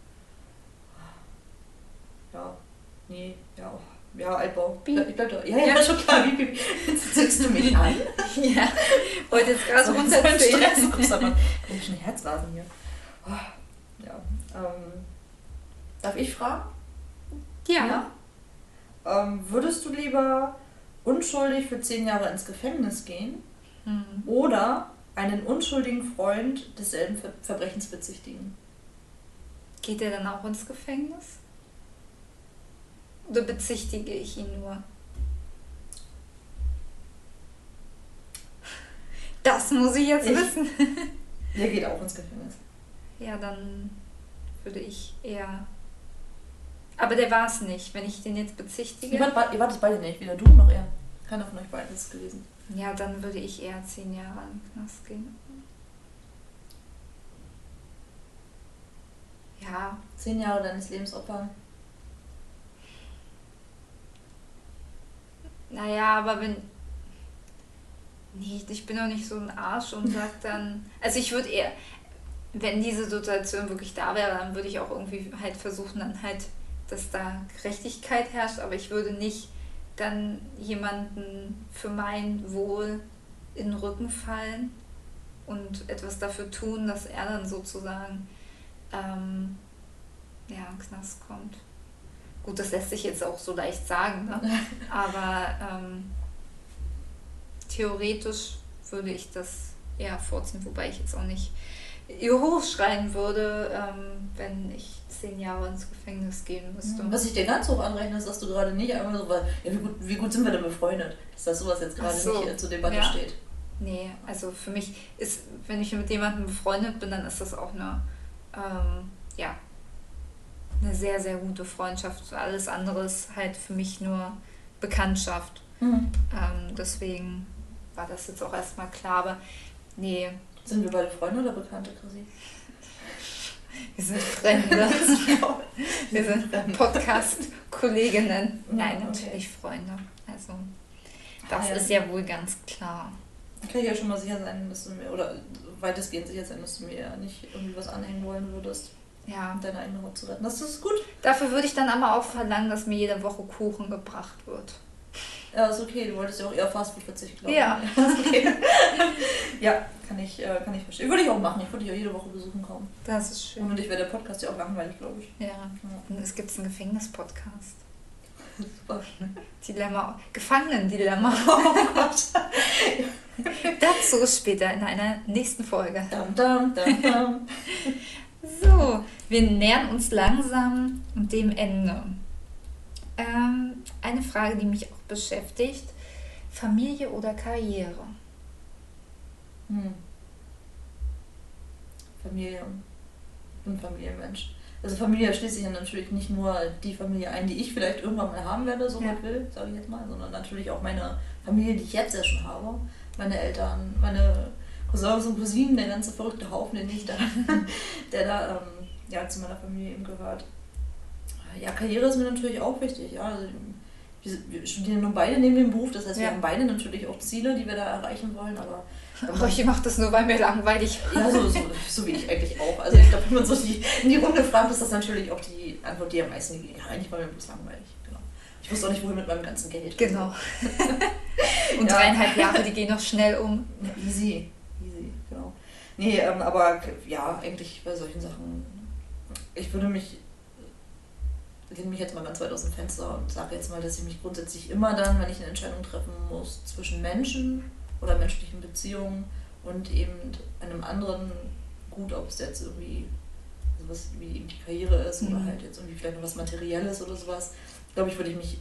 Ja, nee, ja, ja, Altbau. Ich bleib, ich bleib da. Ja, ja, ja, schon klar, wie, wie, jetzt zückst du mich an? Ja, wollte jetzt gerade so runterzählen. Du kommst aber, ich bin schon Herzrasen hier. Oh, ja, ähm, darf ich fragen? Ja. ja? Ähm, würdest du lieber unschuldig für zehn Jahre ins Gefängnis gehen hm. oder einen unschuldigen Freund desselben Ver- Verbrechens bezichtigen? Geht er dann auch ins Gefängnis? Oder bezichtige ich ihn nur? Das muss ich jetzt ich, wissen. Der geht auch ins Gefängnis. Ja, dann würde ich eher... Aber der war es nicht, wenn ich den jetzt bezichtige. Ihr wart, ihr wart es beide nicht, weder du noch er. Keiner von euch beiden ist es gewesen. Ja, dann würde ich eher zehn Jahre in den Knast gehen. Ja. Zehn Jahre deines Lebens opfern. Naja, aber wenn... Nee, ich bin doch nicht so ein Arsch und sag dann... Also ich würde eher... Wenn diese Situation wirklich da wäre, dann würde ich auch irgendwie halt versuchen, dann halt... dass da Gerechtigkeit herrscht, aber ich würde nicht dann jemanden für mein Wohl in den Rücken fallen und etwas dafür tun, dass er dann sozusagen ähm, ja, in den Knast kommt. Gut, das lässt sich jetzt auch so leicht sagen, ne? Aber ähm, theoretisch würde ich das eher vorziehen, wobei ich jetzt auch nicht ihr hochschreien würde, ähm, wenn ich zehn Jahre ins Gefängnis gehen müsste. Was ich dir ganz hoch anrechne, ist, dass du gerade nicht einfach so, weil, ja, wie, gut, wie gut sind wir denn befreundet, dass das sowas jetzt gerade so. nicht zur Debatte ja. steht. Nee, also für mich ist, wenn ich mit jemandem befreundet bin, dann ist das auch eine, ähm, ja, eine sehr, sehr gute Freundschaft. Alles andere ist halt für mich nur Bekanntschaft. Mhm. Ähm, deswegen war das jetzt auch erstmal klar, aber nee. Sind wir beide Freunde oder Bekannte, Chrissy? Wir sind Freunde. Wir sind Podcast-Kolleginnen. Nein, okay. natürlich Freunde. Also, das ah, ja. ist ja wohl ganz klar. Kann ich ja schon mal sicher sein, dass du mir, oder weitestgehend sicher sein, dass du mir nicht irgendwie was anhängen wollen würdest, ja. um deine eigene Haut zu retten. Das ist gut. Dafür würde ich dann aber auch verlangen, dass mir jede Woche Kuchen gebracht wird. Ja, ist okay. Du wolltest ja auch eher Fastfood verzichten, glaube ich. Ja. Ist okay. Ja, kann ich, äh, kann ich verstehen. Würde ich auch machen. Ich würde dich auch jede Woche besuchen kommen. Das ist schön. Und dich wäre der Podcast ja auch langweilig, glaube ich. Ja. Ja. Und es gibt einen Gefängnis-Podcast. Super. Dilemma. Gefangenen-Dilemma. Oh Gott. Dazu später in einer nächsten Folge. Dum, dum, dum, dum. So, wir nähern uns langsam dem Ende. Ähm, eine Frage, die mich auch beschäftigt. Familie oder Karriere? Hm. Familie. Ich bin Familienmensch. Also Familie schließt sich ja natürlich nicht nur die Familie ein, die ich vielleicht irgendwann mal haben werde, so Ja. weit will, sage ich jetzt mal, sondern natürlich auch meine Familie, die ich jetzt ja schon habe. Meine Eltern, meine Cousins und Cousinen, der ganze verrückte Haufen, den ich da, der da ähm, ja, zu meiner Familie eben gehört. Ja, Karriere ist mir natürlich auch wichtig. Ja. Also, wir, wir studieren nun beide neben dem Beruf, das heißt, wir Ja. haben beide natürlich auch Ziele, die wir da erreichen wollen, aber Aber ich mache das nur, weil mir langweilig war. ja, so, so, so wie ich eigentlich auch. Also ich glaube, wenn man so die, in die Runde fragt, ist das natürlich auch die Antwort, die am meisten geht. Ja, eigentlich war mir bloß langweilig. Genau. Ich wusste auch nicht, wohin mit meinem ganzen Geld. Genau. Und Ja. dreieinhalb Jahre, die gehen noch schnell um. Ja, easy. Easy, genau. Nee, ähm, aber ja, eigentlich bei solchen Sachen, ich würde mich, lehne mich jetzt mal ganz weit aus dem Fenster und sage jetzt mal, dass ich mich grundsätzlich immer dann, wenn ich eine Entscheidung treffen muss zwischen Menschen oder menschlichen Beziehungen und eben einem anderen Gut, ob es jetzt irgendwie sowas wie eben die Karriere ist oder Mhm. halt jetzt irgendwie vielleicht noch was Materielles oder sowas, glaube ich, würde ich mich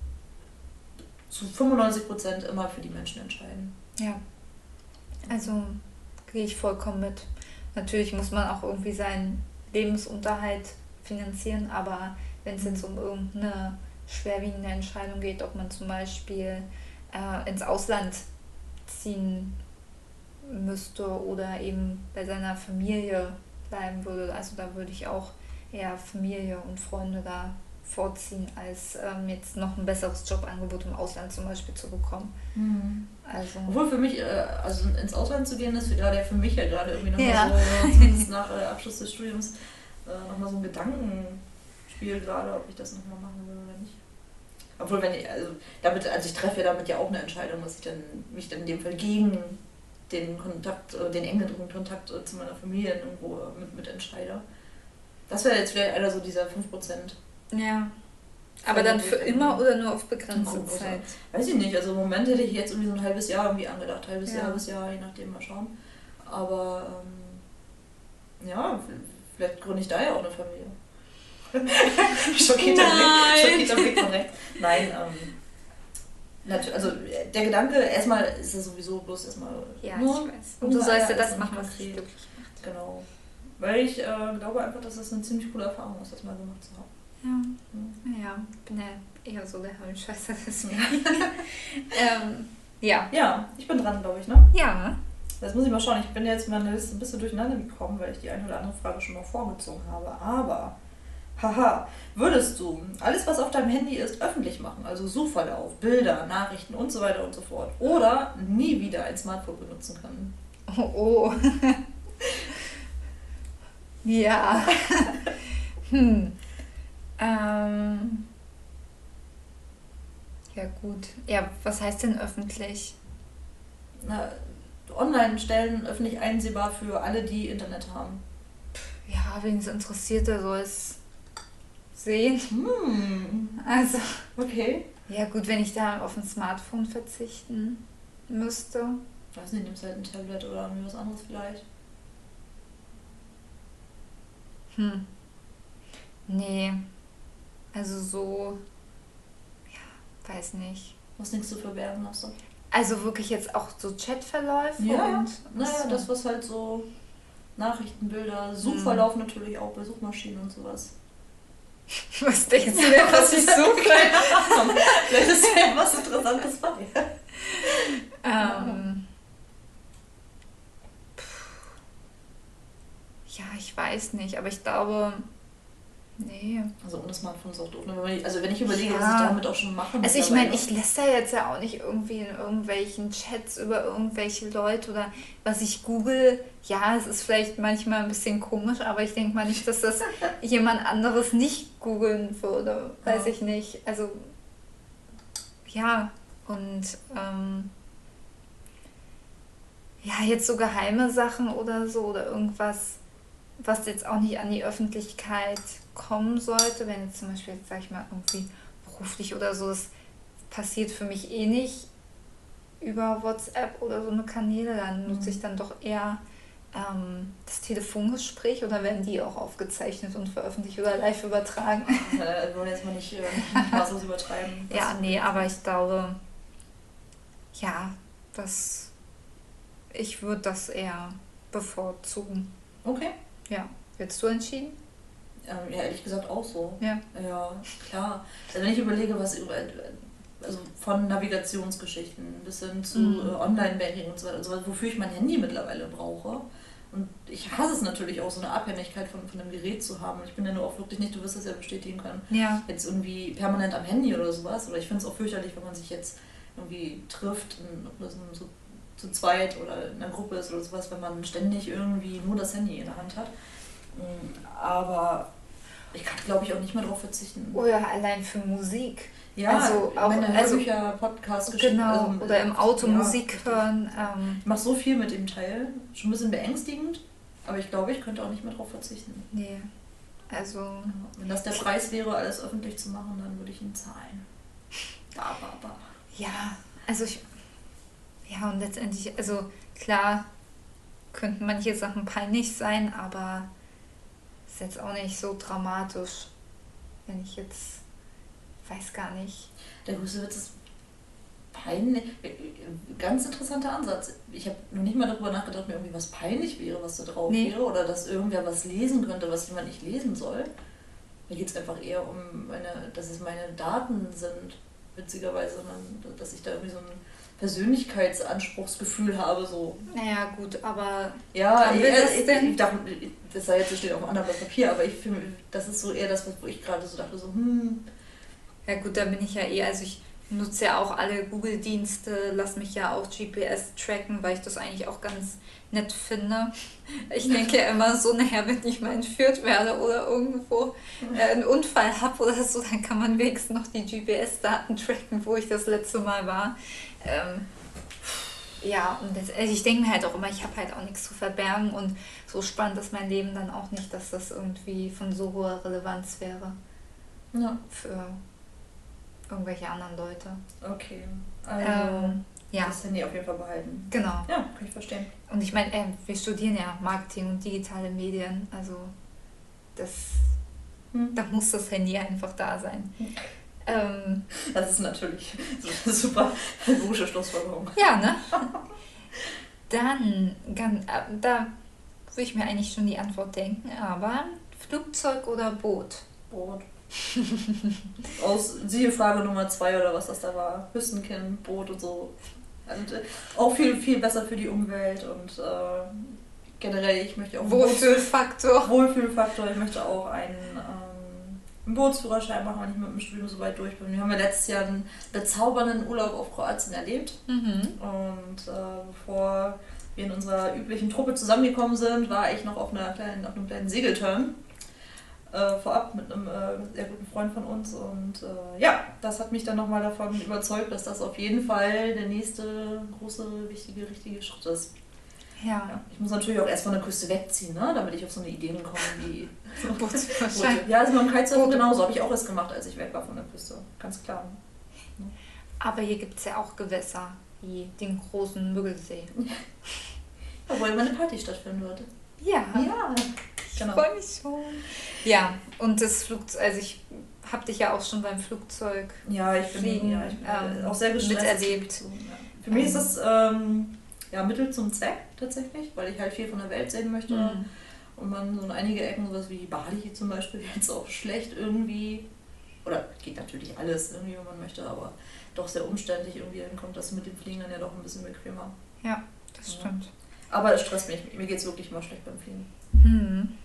zu fünfundneunzig Prozent immer für die Menschen entscheiden. Ja. Also gehe ich vollkommen mit. Natürlich muss man auch irgendwie seinen Lebensunterhalt finanzieren, aber wenn es jetzt um irgendeine schwerwiegende Entscheidung geht, ob man zum Beispiel äh, ins Ausland ziehen müsste oder eben bei seiner Familie bleiben würde, also da würde ich auch eher Familie und Freunde da vorziehen, als ähm, jetzt noch ein besseres Jobangebot im Ausland zum Beispiel zu bekommen. Mhm. Also Obwohl für mich, äh, also ins Ausland zu gehen, ist gerade für mich ja gerade irgendwie nochmal Ja. so, zumindest nach äh, Abschluss des Studiums, äh, nochmal so ein Gedankenspiel gerade, ob ich das nochmal machen will oder nicht. Obwohl, wenn ich, also damit, also ich treffe ja damit ja auch eine Entscheidung, dass ich dann mich dann in dem Fall gegen den Kontakt, äh, den engeren Kontakt äh, zu meiner Familie irgendwo äh, mit, mit entscheide. Das wäre jetzt vielleicht einer so dieser fünf Prozent. ja. Aber dann für immer oder nur auf begrenzte Großer. Zeit? Weiß ich nicht, also im Moment hätte ich jetzt irgendwie so ein halbes Jahr irgendwie angedacht, halbes Ja. Jahr, halbes Jahr, je nachdem, mal schauen. Aber ähm, ja, vielleicht gründe ich da ja auch eine Familie. Schockierter Blick, schockierter Blick von rechts. Nein, ähm, natu- also der Gedanke, erstmal ist es sowieso bloß erstmal Ja, nur ich weiß. Und du unser sollst ja Eier das ist machen, nicht was dich konkret. glücklich macht. Genau. Weil ich äh, glaube einfach, dass das eine ziemlich coole Erfahrung ist, das mal gemacht zu haben. Ja, Mhm. ja, ich bin ja eher so der Heimscheißer deswegen. ähm, ja. Ja, ich bin dran, glaube ich, ne? Ja. Das muss ich mal schauen. Ich bin jetzt in meiner Liste ein bisschen durcheinander gekommen, weil ich die eine oder andere Frage schon mal vorgezogen habe. Aber, haha, würdest du alles, was auf deinem Handy ist, öffentlich machen? Also Suchverlauf, Bilder, Nachrichten und so weiter und so fort. Oder nie wieder ein Smartphone benutzen können? Oh, oh. Ja. hm. Ähm. Ja, gut. Ja, was heißt denn öffentlich? Na, Online-Stellen öffentlich einsehbar für alle, die Internet haben. Ja, wen es interessiert, der soll es sehen. Hm, Also, okay. ja gut, wenn ich da auf ein Smartphone verzichten müsste. Ich weiß nicht, nimmst halt ein Tablet oder irgendwie was anderes vielleicht. Hm. Nee. Also so, ja, weiß nicht. Was nichts zu verbergen hast du. Also wirklich jetzt auch so Chatverläufe Ja, und... naja, Achso. das was halt so Nachrichtenbilder, Suchverlauf natürlich auch bei Suchmaschinen und sowas. Was denkst du denn, was ich suche? Keine Ahnung. Vielleicht ist ja was Interessantes bei. ähm, ja, ich weiß nicht, aber ich glaube, nee. Also ohne Smartphone ist auch doof. Ne? Wenn man, also wenn ich überlege, Ja. was ich damit auch schon mache. Also ich meine, ich lässt da jetzt ja auch nicht irgendwie in irgendwelchen Chats über irgendwelche Leute oder was ich google. Ja, es ist vielleicht manchmal ein bisschen komisch, aber ich denke mal nicht, dass das jemand anderes nicht googeln würde. Weiß Ja. ich nicht. Also ja, und ähm, ja, jetzt so geheime Sachen oder so oder irgendwas, was jetzt auch nicht an die Öffentlichkeit kommen sollte, wenn jetzt zum Beispiel, jetzt sag ich mal, irgendwie beruflich oder so, das passiert für mich eh nicht über WhatsApp oder so eine Kanäle, dann nutze ich dann doch eher ähm, das Telefongespräch oder werden die auch aufgezeichnet und veröffentlicht oder live übertragen? Äh, wir wollen jetzt mal nicht, äh, nicht mal so übertreiben. Ja, nee, aber ich glaube, ja, das, ich würde das eher bevorzugen. Okay. Ja, hättest du entschieden? Ähm, ja, ehrlich gesagt auch so. Ja. Ja, klar. Also wenn ich überlege, was über, also von Navigationsgeschichten bis hin zu Mhm. äh, Online-Banking und so weiter, und so weiter, wofür ich mein Handy mittlerweile brauche. Und ich hasse es natürlich auch, so eine Abhängigkeit von, von einem Gerät zu haben. Ich bin ja nur auch wirklich nicht, du wirst das ja bestätigen können, Ja. jetzt irgendwie permanent am Handy oder sowas. Oder ich finde es auch fürchterlich, wenn man sich jetzt irgendwie trifft, in, ob das so zu zweit oder in einer Gruppe ist oder sowas, wenn man ständig irgendwie nur das Handy in der Hand hat. Aber ich kann, glaube ich, auch nicht mehr darauf verzichten. Oder allein für Musik. Ja, also auch meine also, Hörbücher, Podcasts, Geschichten. genau, also, oder im Auto ja, Musik richtig. hören. Ähm, Ich mache so viel mit dem Teil, schon ein bisschen beängstigend, aber ich glaube, ich könnte auch nicht mehr darauf verzichten. nee, also... Ja, wenn das der Preis wäre, alles öffentlich zu machen, dann würde ich ihn zahlen. Ba, ba, ba. Ja, also ich... Ja, und letztendlich, also klar könnten manche Sachen peinlich sein, aber ist jetzt auch nicht so dramatisch, wenn ich jetzt... Weiß gar nicht. Der größte Witz ist peinlich. Ganz interessanter Ansatz. Ich habe noch nicht mal darüber nachgedacht, mir irgendwie was peinlich wäre, was da drauf Nee. wäre. Oder dass irgendwer was lesen könnte, was jemand nicht lesen soll. Mir geht es einfach eher um, meine, dass es meine Daten sind, witzigerweise. sondern Dass ich da irgendwie so ein Persönlichkeitsanspruchsgefühl habe. So. Naja, gut, aber Ja, Haben ich, wir das ich, denn? ich dachte, das sei jetzt so steht auf einem anderen Blatt Papier, aber ich finde, das ist so eher das, wo ich gerade so dachte, so, hm, ja gut, da bin ich ja eh, also ich nutze ja auch alle Google-Dienste, lass mich ja auch G P S tracken, weil ich das eigentlich auch ganz nett finde. Ich denke ja immer so, naja, wenn ich mal entführt werde oder irgendwo äh, einen Unfall habe oder so, dann kann man wenigstens noch die G P S-Daten tracken, wo ich das letzte Mal war. Ähm, ja, und das, also ich denke mir halt auch immer, ich habe halt auch nichts zu verbergen und so spannend ist mein Leben dann auch nicht, dass das irgendwie von so hoher Relevanz wäre ja, für irgendwelche anderen Leute. okay. Also, Ähm, ja, das Handy auf jeden Fall behalten. genau. Ja, kann ich verstehen. Und ich meine, äh, wir studieren ja Marketing und digitale Medien, also das, Hm. da muss das Handy einfach da sein. Ähm, Das ist natürlich so eine super logische Schlussfolgerung. ja, ne? Dann, ganz, äh, da würde ich mir eigentlich schon die Antwort denken, aber Flugzeug oder Boot? Boot. Aus siehe Frage Nummer zwei oder was das da war. Hüstenkind, Boot und so. Und, äh, auch viel, viel besser für die Umwelt und äh, generell, ich möchte auch einen Wohlfühlfaktor. Wohlfühlfaktor. Ich möchte auch einen, ähm, einen Bootsführerschein machen, wenn ich mit dem Studium so weit durch bin. Wir haben ja letztes Jahr einen bezaubernden Urlaub auf Kroatien erlebt. Mhm. Und äh, bevor wir in unserer üblichen Truppe zusammengekommen sind, war ich noch auf, einer kleinen, auf einem kleinen Segelturn. Äh, vorab mit einem äh, sehr guten Freund von uns und äh, ja, das hat mich dann nochmal davon überzeugt, dass das auf jeden Fall der nächste große, wichtige, richtige Schritt ist. Ja. Ja, ich muss natürlich auch erst von der Küste wegziehen, ne, damit ich auf so eine Ideen komme wie Bootsführerschein. ja, also beim Kitesurfen Boote. genauso, habe ich auch erst gemacht, als ich weg war von der Küste, ganz klar. Aber hier gibt es ja auch Gewässer, wie den großen Müggelsee. Obwohl meine Party stattfinden würde. Ja. Ja, Ich genau. freue mich schon. Ja, und das Flugzeug, also ich habe dich ja auch schon beim Flugzeug Ja, ich bin, Fliegen, ja, ich bin ähm, auch sehr gestresst. miterlebt. So, ja. Für mich ist das ähm, ja, Mittel zum Zweck tatsächlich, weil ich halt viel von der Welt sehen möchte. Mhm. Und man so in einige Ecken, sowas wie Bali zum Beispiel, jetzt auch schlecht irgendwie, oder geht natürlich alles irgendwie, wenn man möchte, aber doch sehr umständlich irgendwie hinkommt, das mit dem Fliegen dann ja doch ein bisschen bequemer. Ja, das Ja. stimmt. Aber es stresst mich, mir geht es wirklich immer schlecht beim Fliegen. Mhm.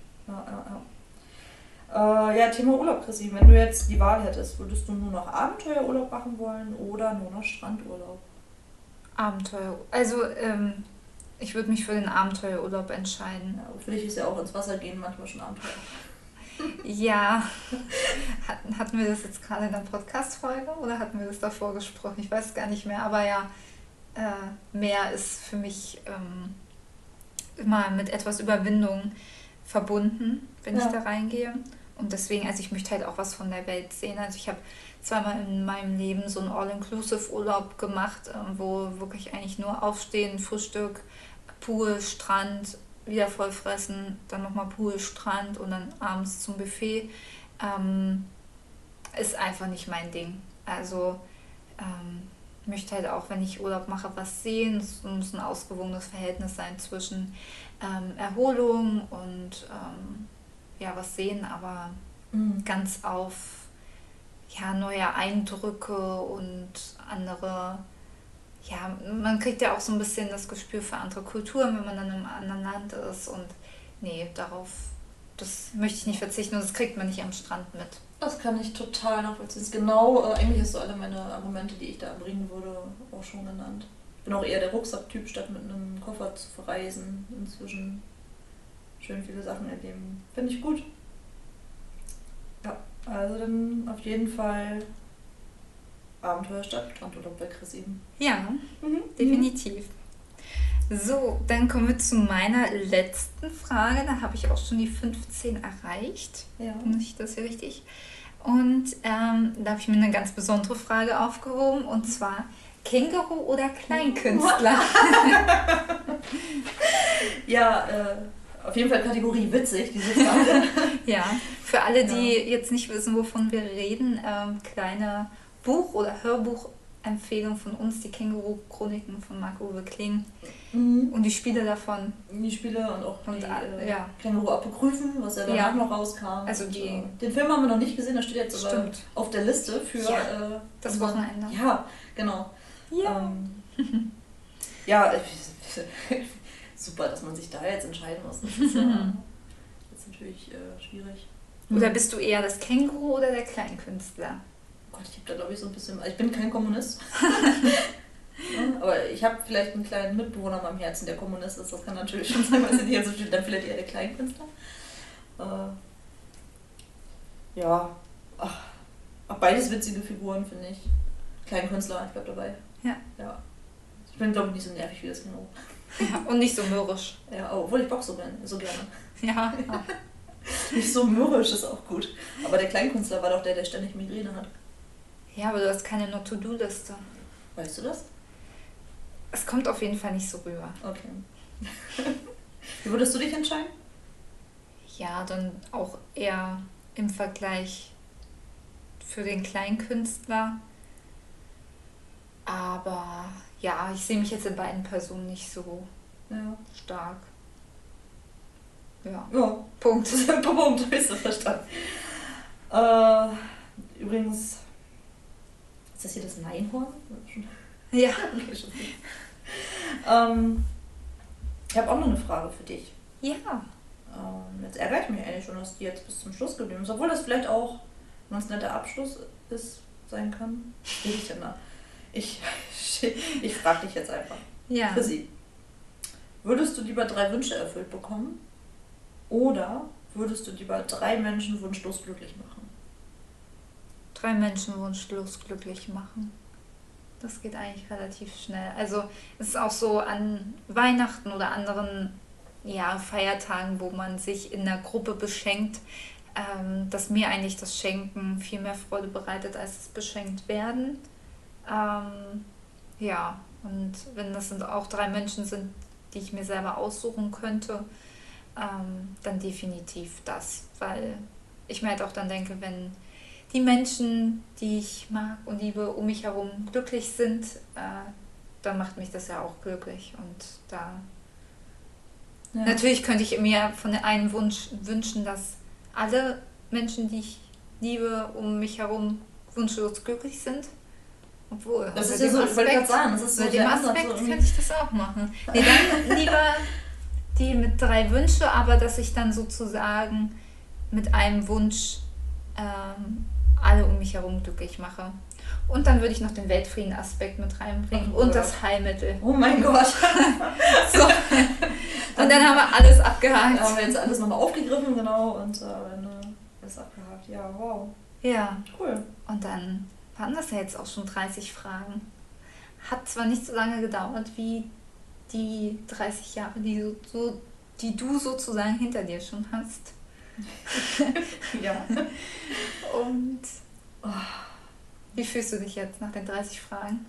Äh, ja, Thema Urlaub, Chrissy. Wenn du jetzt die Wahl hättest, würdest du nur noch Abenteuerurlaub machen wollen oder nur noch Strandurlaub? Abenteuer. Also, ähm, ich würde mich für den Abenteuerurlaub entscheiden. Ja, für dich ist ja auch ins Wasser gehen manchmal schon Abenteuer. Ja. Hatten, hatten wir das jetzt gerade in der Podcast-Folge oder hatten wir das davor gesprochen? Ich weiß gar nicht mehr. Aber ja, äh, Meer ist für mich ähm, immer mit etwas Überwindung verbunden, wenn Ja. ich da reingehe. Und deswegen, also ich möchte halt auch was von der Welt sehen. Also ich habe zweimal in meinem Leben so einen All-Inclusive-Urlaub gemacht, äh, wo wirklich eigentlich nur Aufstehen, Frühstück, Pool, Strand, wieder voll fressen, dann nochmal Pool, Strand und dann abends zum Buffet. Ähm, ist einfach nicht mein Ding. Also ähm, ich möchte halt auch, wenn ich Urlaub mache, was sehen. Es muss ein ausgewogenes Verhältnis sein zwischen ähm, Erholung und ähm, ja, was sehen, aber Mhm. ganz auf ja, neue Eindrücke und andere, ja, man kriegt ja auch so ein bisschen das Gespür für andere Kulturen, wenn man dann im anderen Land ist und nee, darauf, das möchte ich nicht verzichten und das kriegt man nicht am Strand mit. Das kann ich total nachvollziehen. Das ist genau, äh, eigentlich hast du alle meine Argumente, die ich da bringen würde, auch schon genannt. Ich bin auch eher der Rucksacktyp, statt mit einem Koffer zu verreisen. Inzwischen schön viele Sachen erleben. Finde ich gut. Ja, also dann auf jeden Fall Abenteuerstadt, Strandurlaub bei Chris eben. Ja, Mhm. definitiv. So, dann kommen wir zu meiner letzten Frage. Da habe ich auch schon die fünfzehn erreicht. Ja. Finde ich das hier richtig? Und ähm, da habe ich mir eine ganz besondere Frage aufgehoben und zwar Känguru oder Kleinkünstler? Ja, äh, auf jeden Fall Kategorie witzig, diese Frage. Ja, für alle, die Ja. jetzt nicht wissen, wovon wir reden, ähm, kleine Buch- oder Hörbuchempfehlung von uns, die Känguru-Chroniken von Marc-Uwe Kling Mhm. und die Spiele davon. Die Spiele und auch Und, die äh, äh, ja. Känguru-Apokryphen, was ja danach Ja. noch rauskam. Also Und, die- äh, den Film haben wir noch nicht gesehen, der steht jetzt aber Stimmt. auf der Liste für Ja, äh, das unser- Wochenende. Ja, genau. Ja. Ähm, ja, äh, super, dass man sich da jetzt entscheiden muss. Das ist, äh, jetzt natürlich äh, schwierig. Oder bist du eher das Känguru oder der Kleinkünstler? Oh Gott, ich habe da glaube ich so ein bisschen. Ich bin kein Kommunist. Ja, aber ich habe vielleicht einen kleinen Mitbewohner in meinem Herzen, der Kommunist ist. Das kann natürlich schon sein, was in dir so steht. Dann vielleicht eher der Kleinkünstler. Äh, ja. Ach, auch beides witzige Figuren, finde ich. Kleinkünstler, ich bleib dabei. Ja. Ja. Ich bin, glaube ich, nicht so nervig wie das Kino. Ja, und nicht so mürrisch. Ja, obwohl ich boxe so, gern- so gerne. Ja. Nicht so mürrisch ist auch gut. Aber der Kleinkünstler war doch der, der ständig Migräne hat. Ja, aber du hast keine No-To-Do-Liste. Weißt du das? Es kommt auf jeden Fall nicht so rüber. Okay. Wie würdest du dich entscheiden? Ja, dann auch eher im Vergleich für den Kleinkünstler. Aber ja, ich sehe mich jetzt in beiden Personen nicht so Ja. stark. Ja, Ja, Punkt. Punkt, hast du verstanden. Äh, übrigens, ist das hier das Neinhorn? Ja. Okay, schon. ähm, ich habe auch noch eine Frage für dich. Ja. Ähm, jetzt ärgere ich mich eigentlich schon, dass die jetzt bis zum Schluss geblieben ist. Obwohl das vielleicht auch ein ganz netter Abschluss ist, sein kann. Stehe ich denn da? Ich, ich frage dich jetzt einfach. Ja. Für sie. Würdest du lieber drei Wünsche erfüllt bekommen? Oder würdest du lieber drei Menschen wunschlos glücklich machen? Drei Menschen wunschlos glücklich machen. Das geht eigentlich relativ schnell. Also es ist auch so an Weihnachten oder anderen ja, Feiertagen, wo man sich in der Gruppe beschenkt, ähm, dass mir eigentlich das Schenken viel mehr Freude bereitet, als das beschenkt werden. Ähm, ja, und wenn das sind auch drei Menschen sind, die ich mir selber aussuchen könnte, ähm, dann definitiv das. Weil ich mir halt auch dann denke, wenn die Menschen, die ich mag und liebe, um mich herum glücklich sind, äh, dann macht mich das ja auch glücklich. Und da Ja. natürlich könnte ich mir von dem einen Wunsch wünschen, dass alle Menschen, die ich liebe, um mich herum wunschlos glücklich sind. Obwohl, Das ist unter ja so, dem ich wollte gerade Aspekt- sagen, das ist so unter dem der Ansatz. Aspekt So irgendwie- könnte ich das auch machen. Nee, dann lieber die mit drei Wünsche, aber dass ich dann sozusagen mit einem Wunsch ähm, alle um mich herum glücklich mache. Und dann würde ich noch den Weltfrieden-Aspekt mit reinbringen Oh und Gott. das Heilmittel. Oh mein Gott. So. Und dann haben wir alles abgehakt. Da haben wir jetzt alles nochmal aufgegriffen, genau, und äh, alles abgehakt. Ja, wow. Ja. Cool. Und dann waren das ja jetzt auch schon dreißig Fragen. Hat zwar nicht so lange gedauert wie die dreißig Jahre, die, so, so, die du sozusagen hinter dir schon hast. Ja. Und oh, wie fühlst du dich jetzt nach den dreißig Fragen?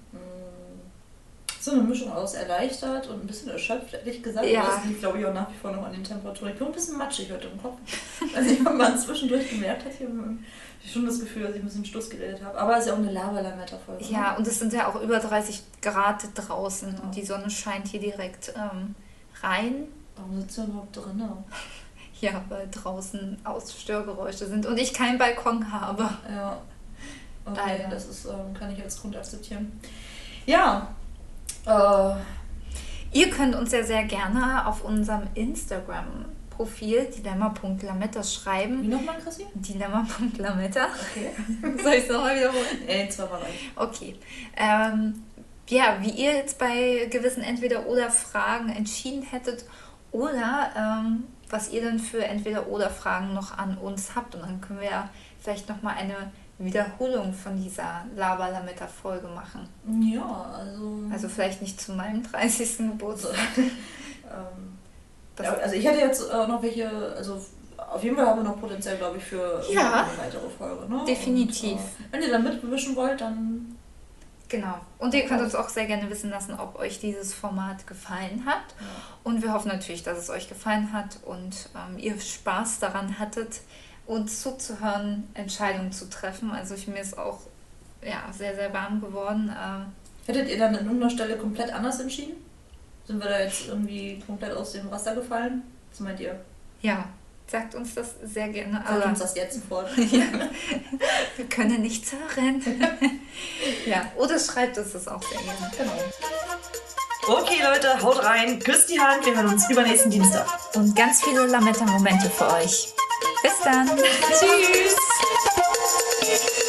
So eine Mischung aus erleichtert und ein bisschen erschöpft, ehrlich gesagt. Ja. Das liegt, glaube ich, auch nach wie vor noch an den Temperaturen. Ich bin ein bisschen matschig heute im Kopf. Also ich habe mal zwischendurch gemerkt, hat hier schon das Gefühl, dass ich ein bisschen Stuss geredet habe. Aber es ist ja auch eine Lava-Lametta-Folge. Ja, und es sind ja auch über dreißig Grad draußen Ja. und die Sonne scheint hier direkt ähm, rein. Warum sitzt du überhaupt drin? Ja, weil draußen Ausstörgeräusche sind und ich keinen Balkon habe. Ja. Okay, Leider. das ist, ähm, kann ich als Grund akzeptieren. Ja. Äh, Ihr könnt uns ja sehr gerne auf unserem Instagram-Profil dilemma punkt lametta wie schreiben. nochmal, Chrissy? dilemma punkt lametta. Okay. Soll ich es nochmal wiederholen? Ey, zweimal rein. Okay. Ähm, ja, wie ihr jetzt bei gewissen Entweder-Oder-Fragen entschieden hättet oder ähm, was ihr denn für Entweder-Oder-Fragen noch an uns habt. Und dann können wir ja vielleicht nochmal eine Wiederholung von dieser Laber-Lametta-Folge machen. Ja, also. Also vielleicht nicht zu meinem dreißigsten Geburtstag. ähm, Das- ja, also ich hätte jetzt äh, noch welche, also auf jeden Fall haben wir noch Potenzial, glaube ich, für Ja. eine weitere Folge. Ne? Definitiv. Und, äh, wenn ihr da mitmischen wollt, dann Genau. Und ihr könnt uns auch sehr gerne wissen lassen, ob euch dieses Format gefallen hat. ja. Und wir hoffen natürlich, dass es euch gefallen hat und ähm, ihr Spaß daran hattet, uns zuzuhören, Entscheidungen zu treffen. Also ich, mir ist auch ja, sehr, sehr warm geworden. Ähm, Hättet ihr dann an irgendeiner Stelle komplett anders entschieden? Sind wir da jetzt irgendwie komplett aus dem Raster gefallen? Was meint ihr? ja, sagt uns das sehr gerne. Sagt Aber uns das jetzt sofort. ja, wir können nichts hören. Ja, oder schreibt uns das auch sehr gerne. Genau. Okay, Leute, haut rein, küsst die Hand, wir hören uns übernächsten Dienstag. Und ganz viele Lametta-Momente für euch. Bis dann. Tschüss.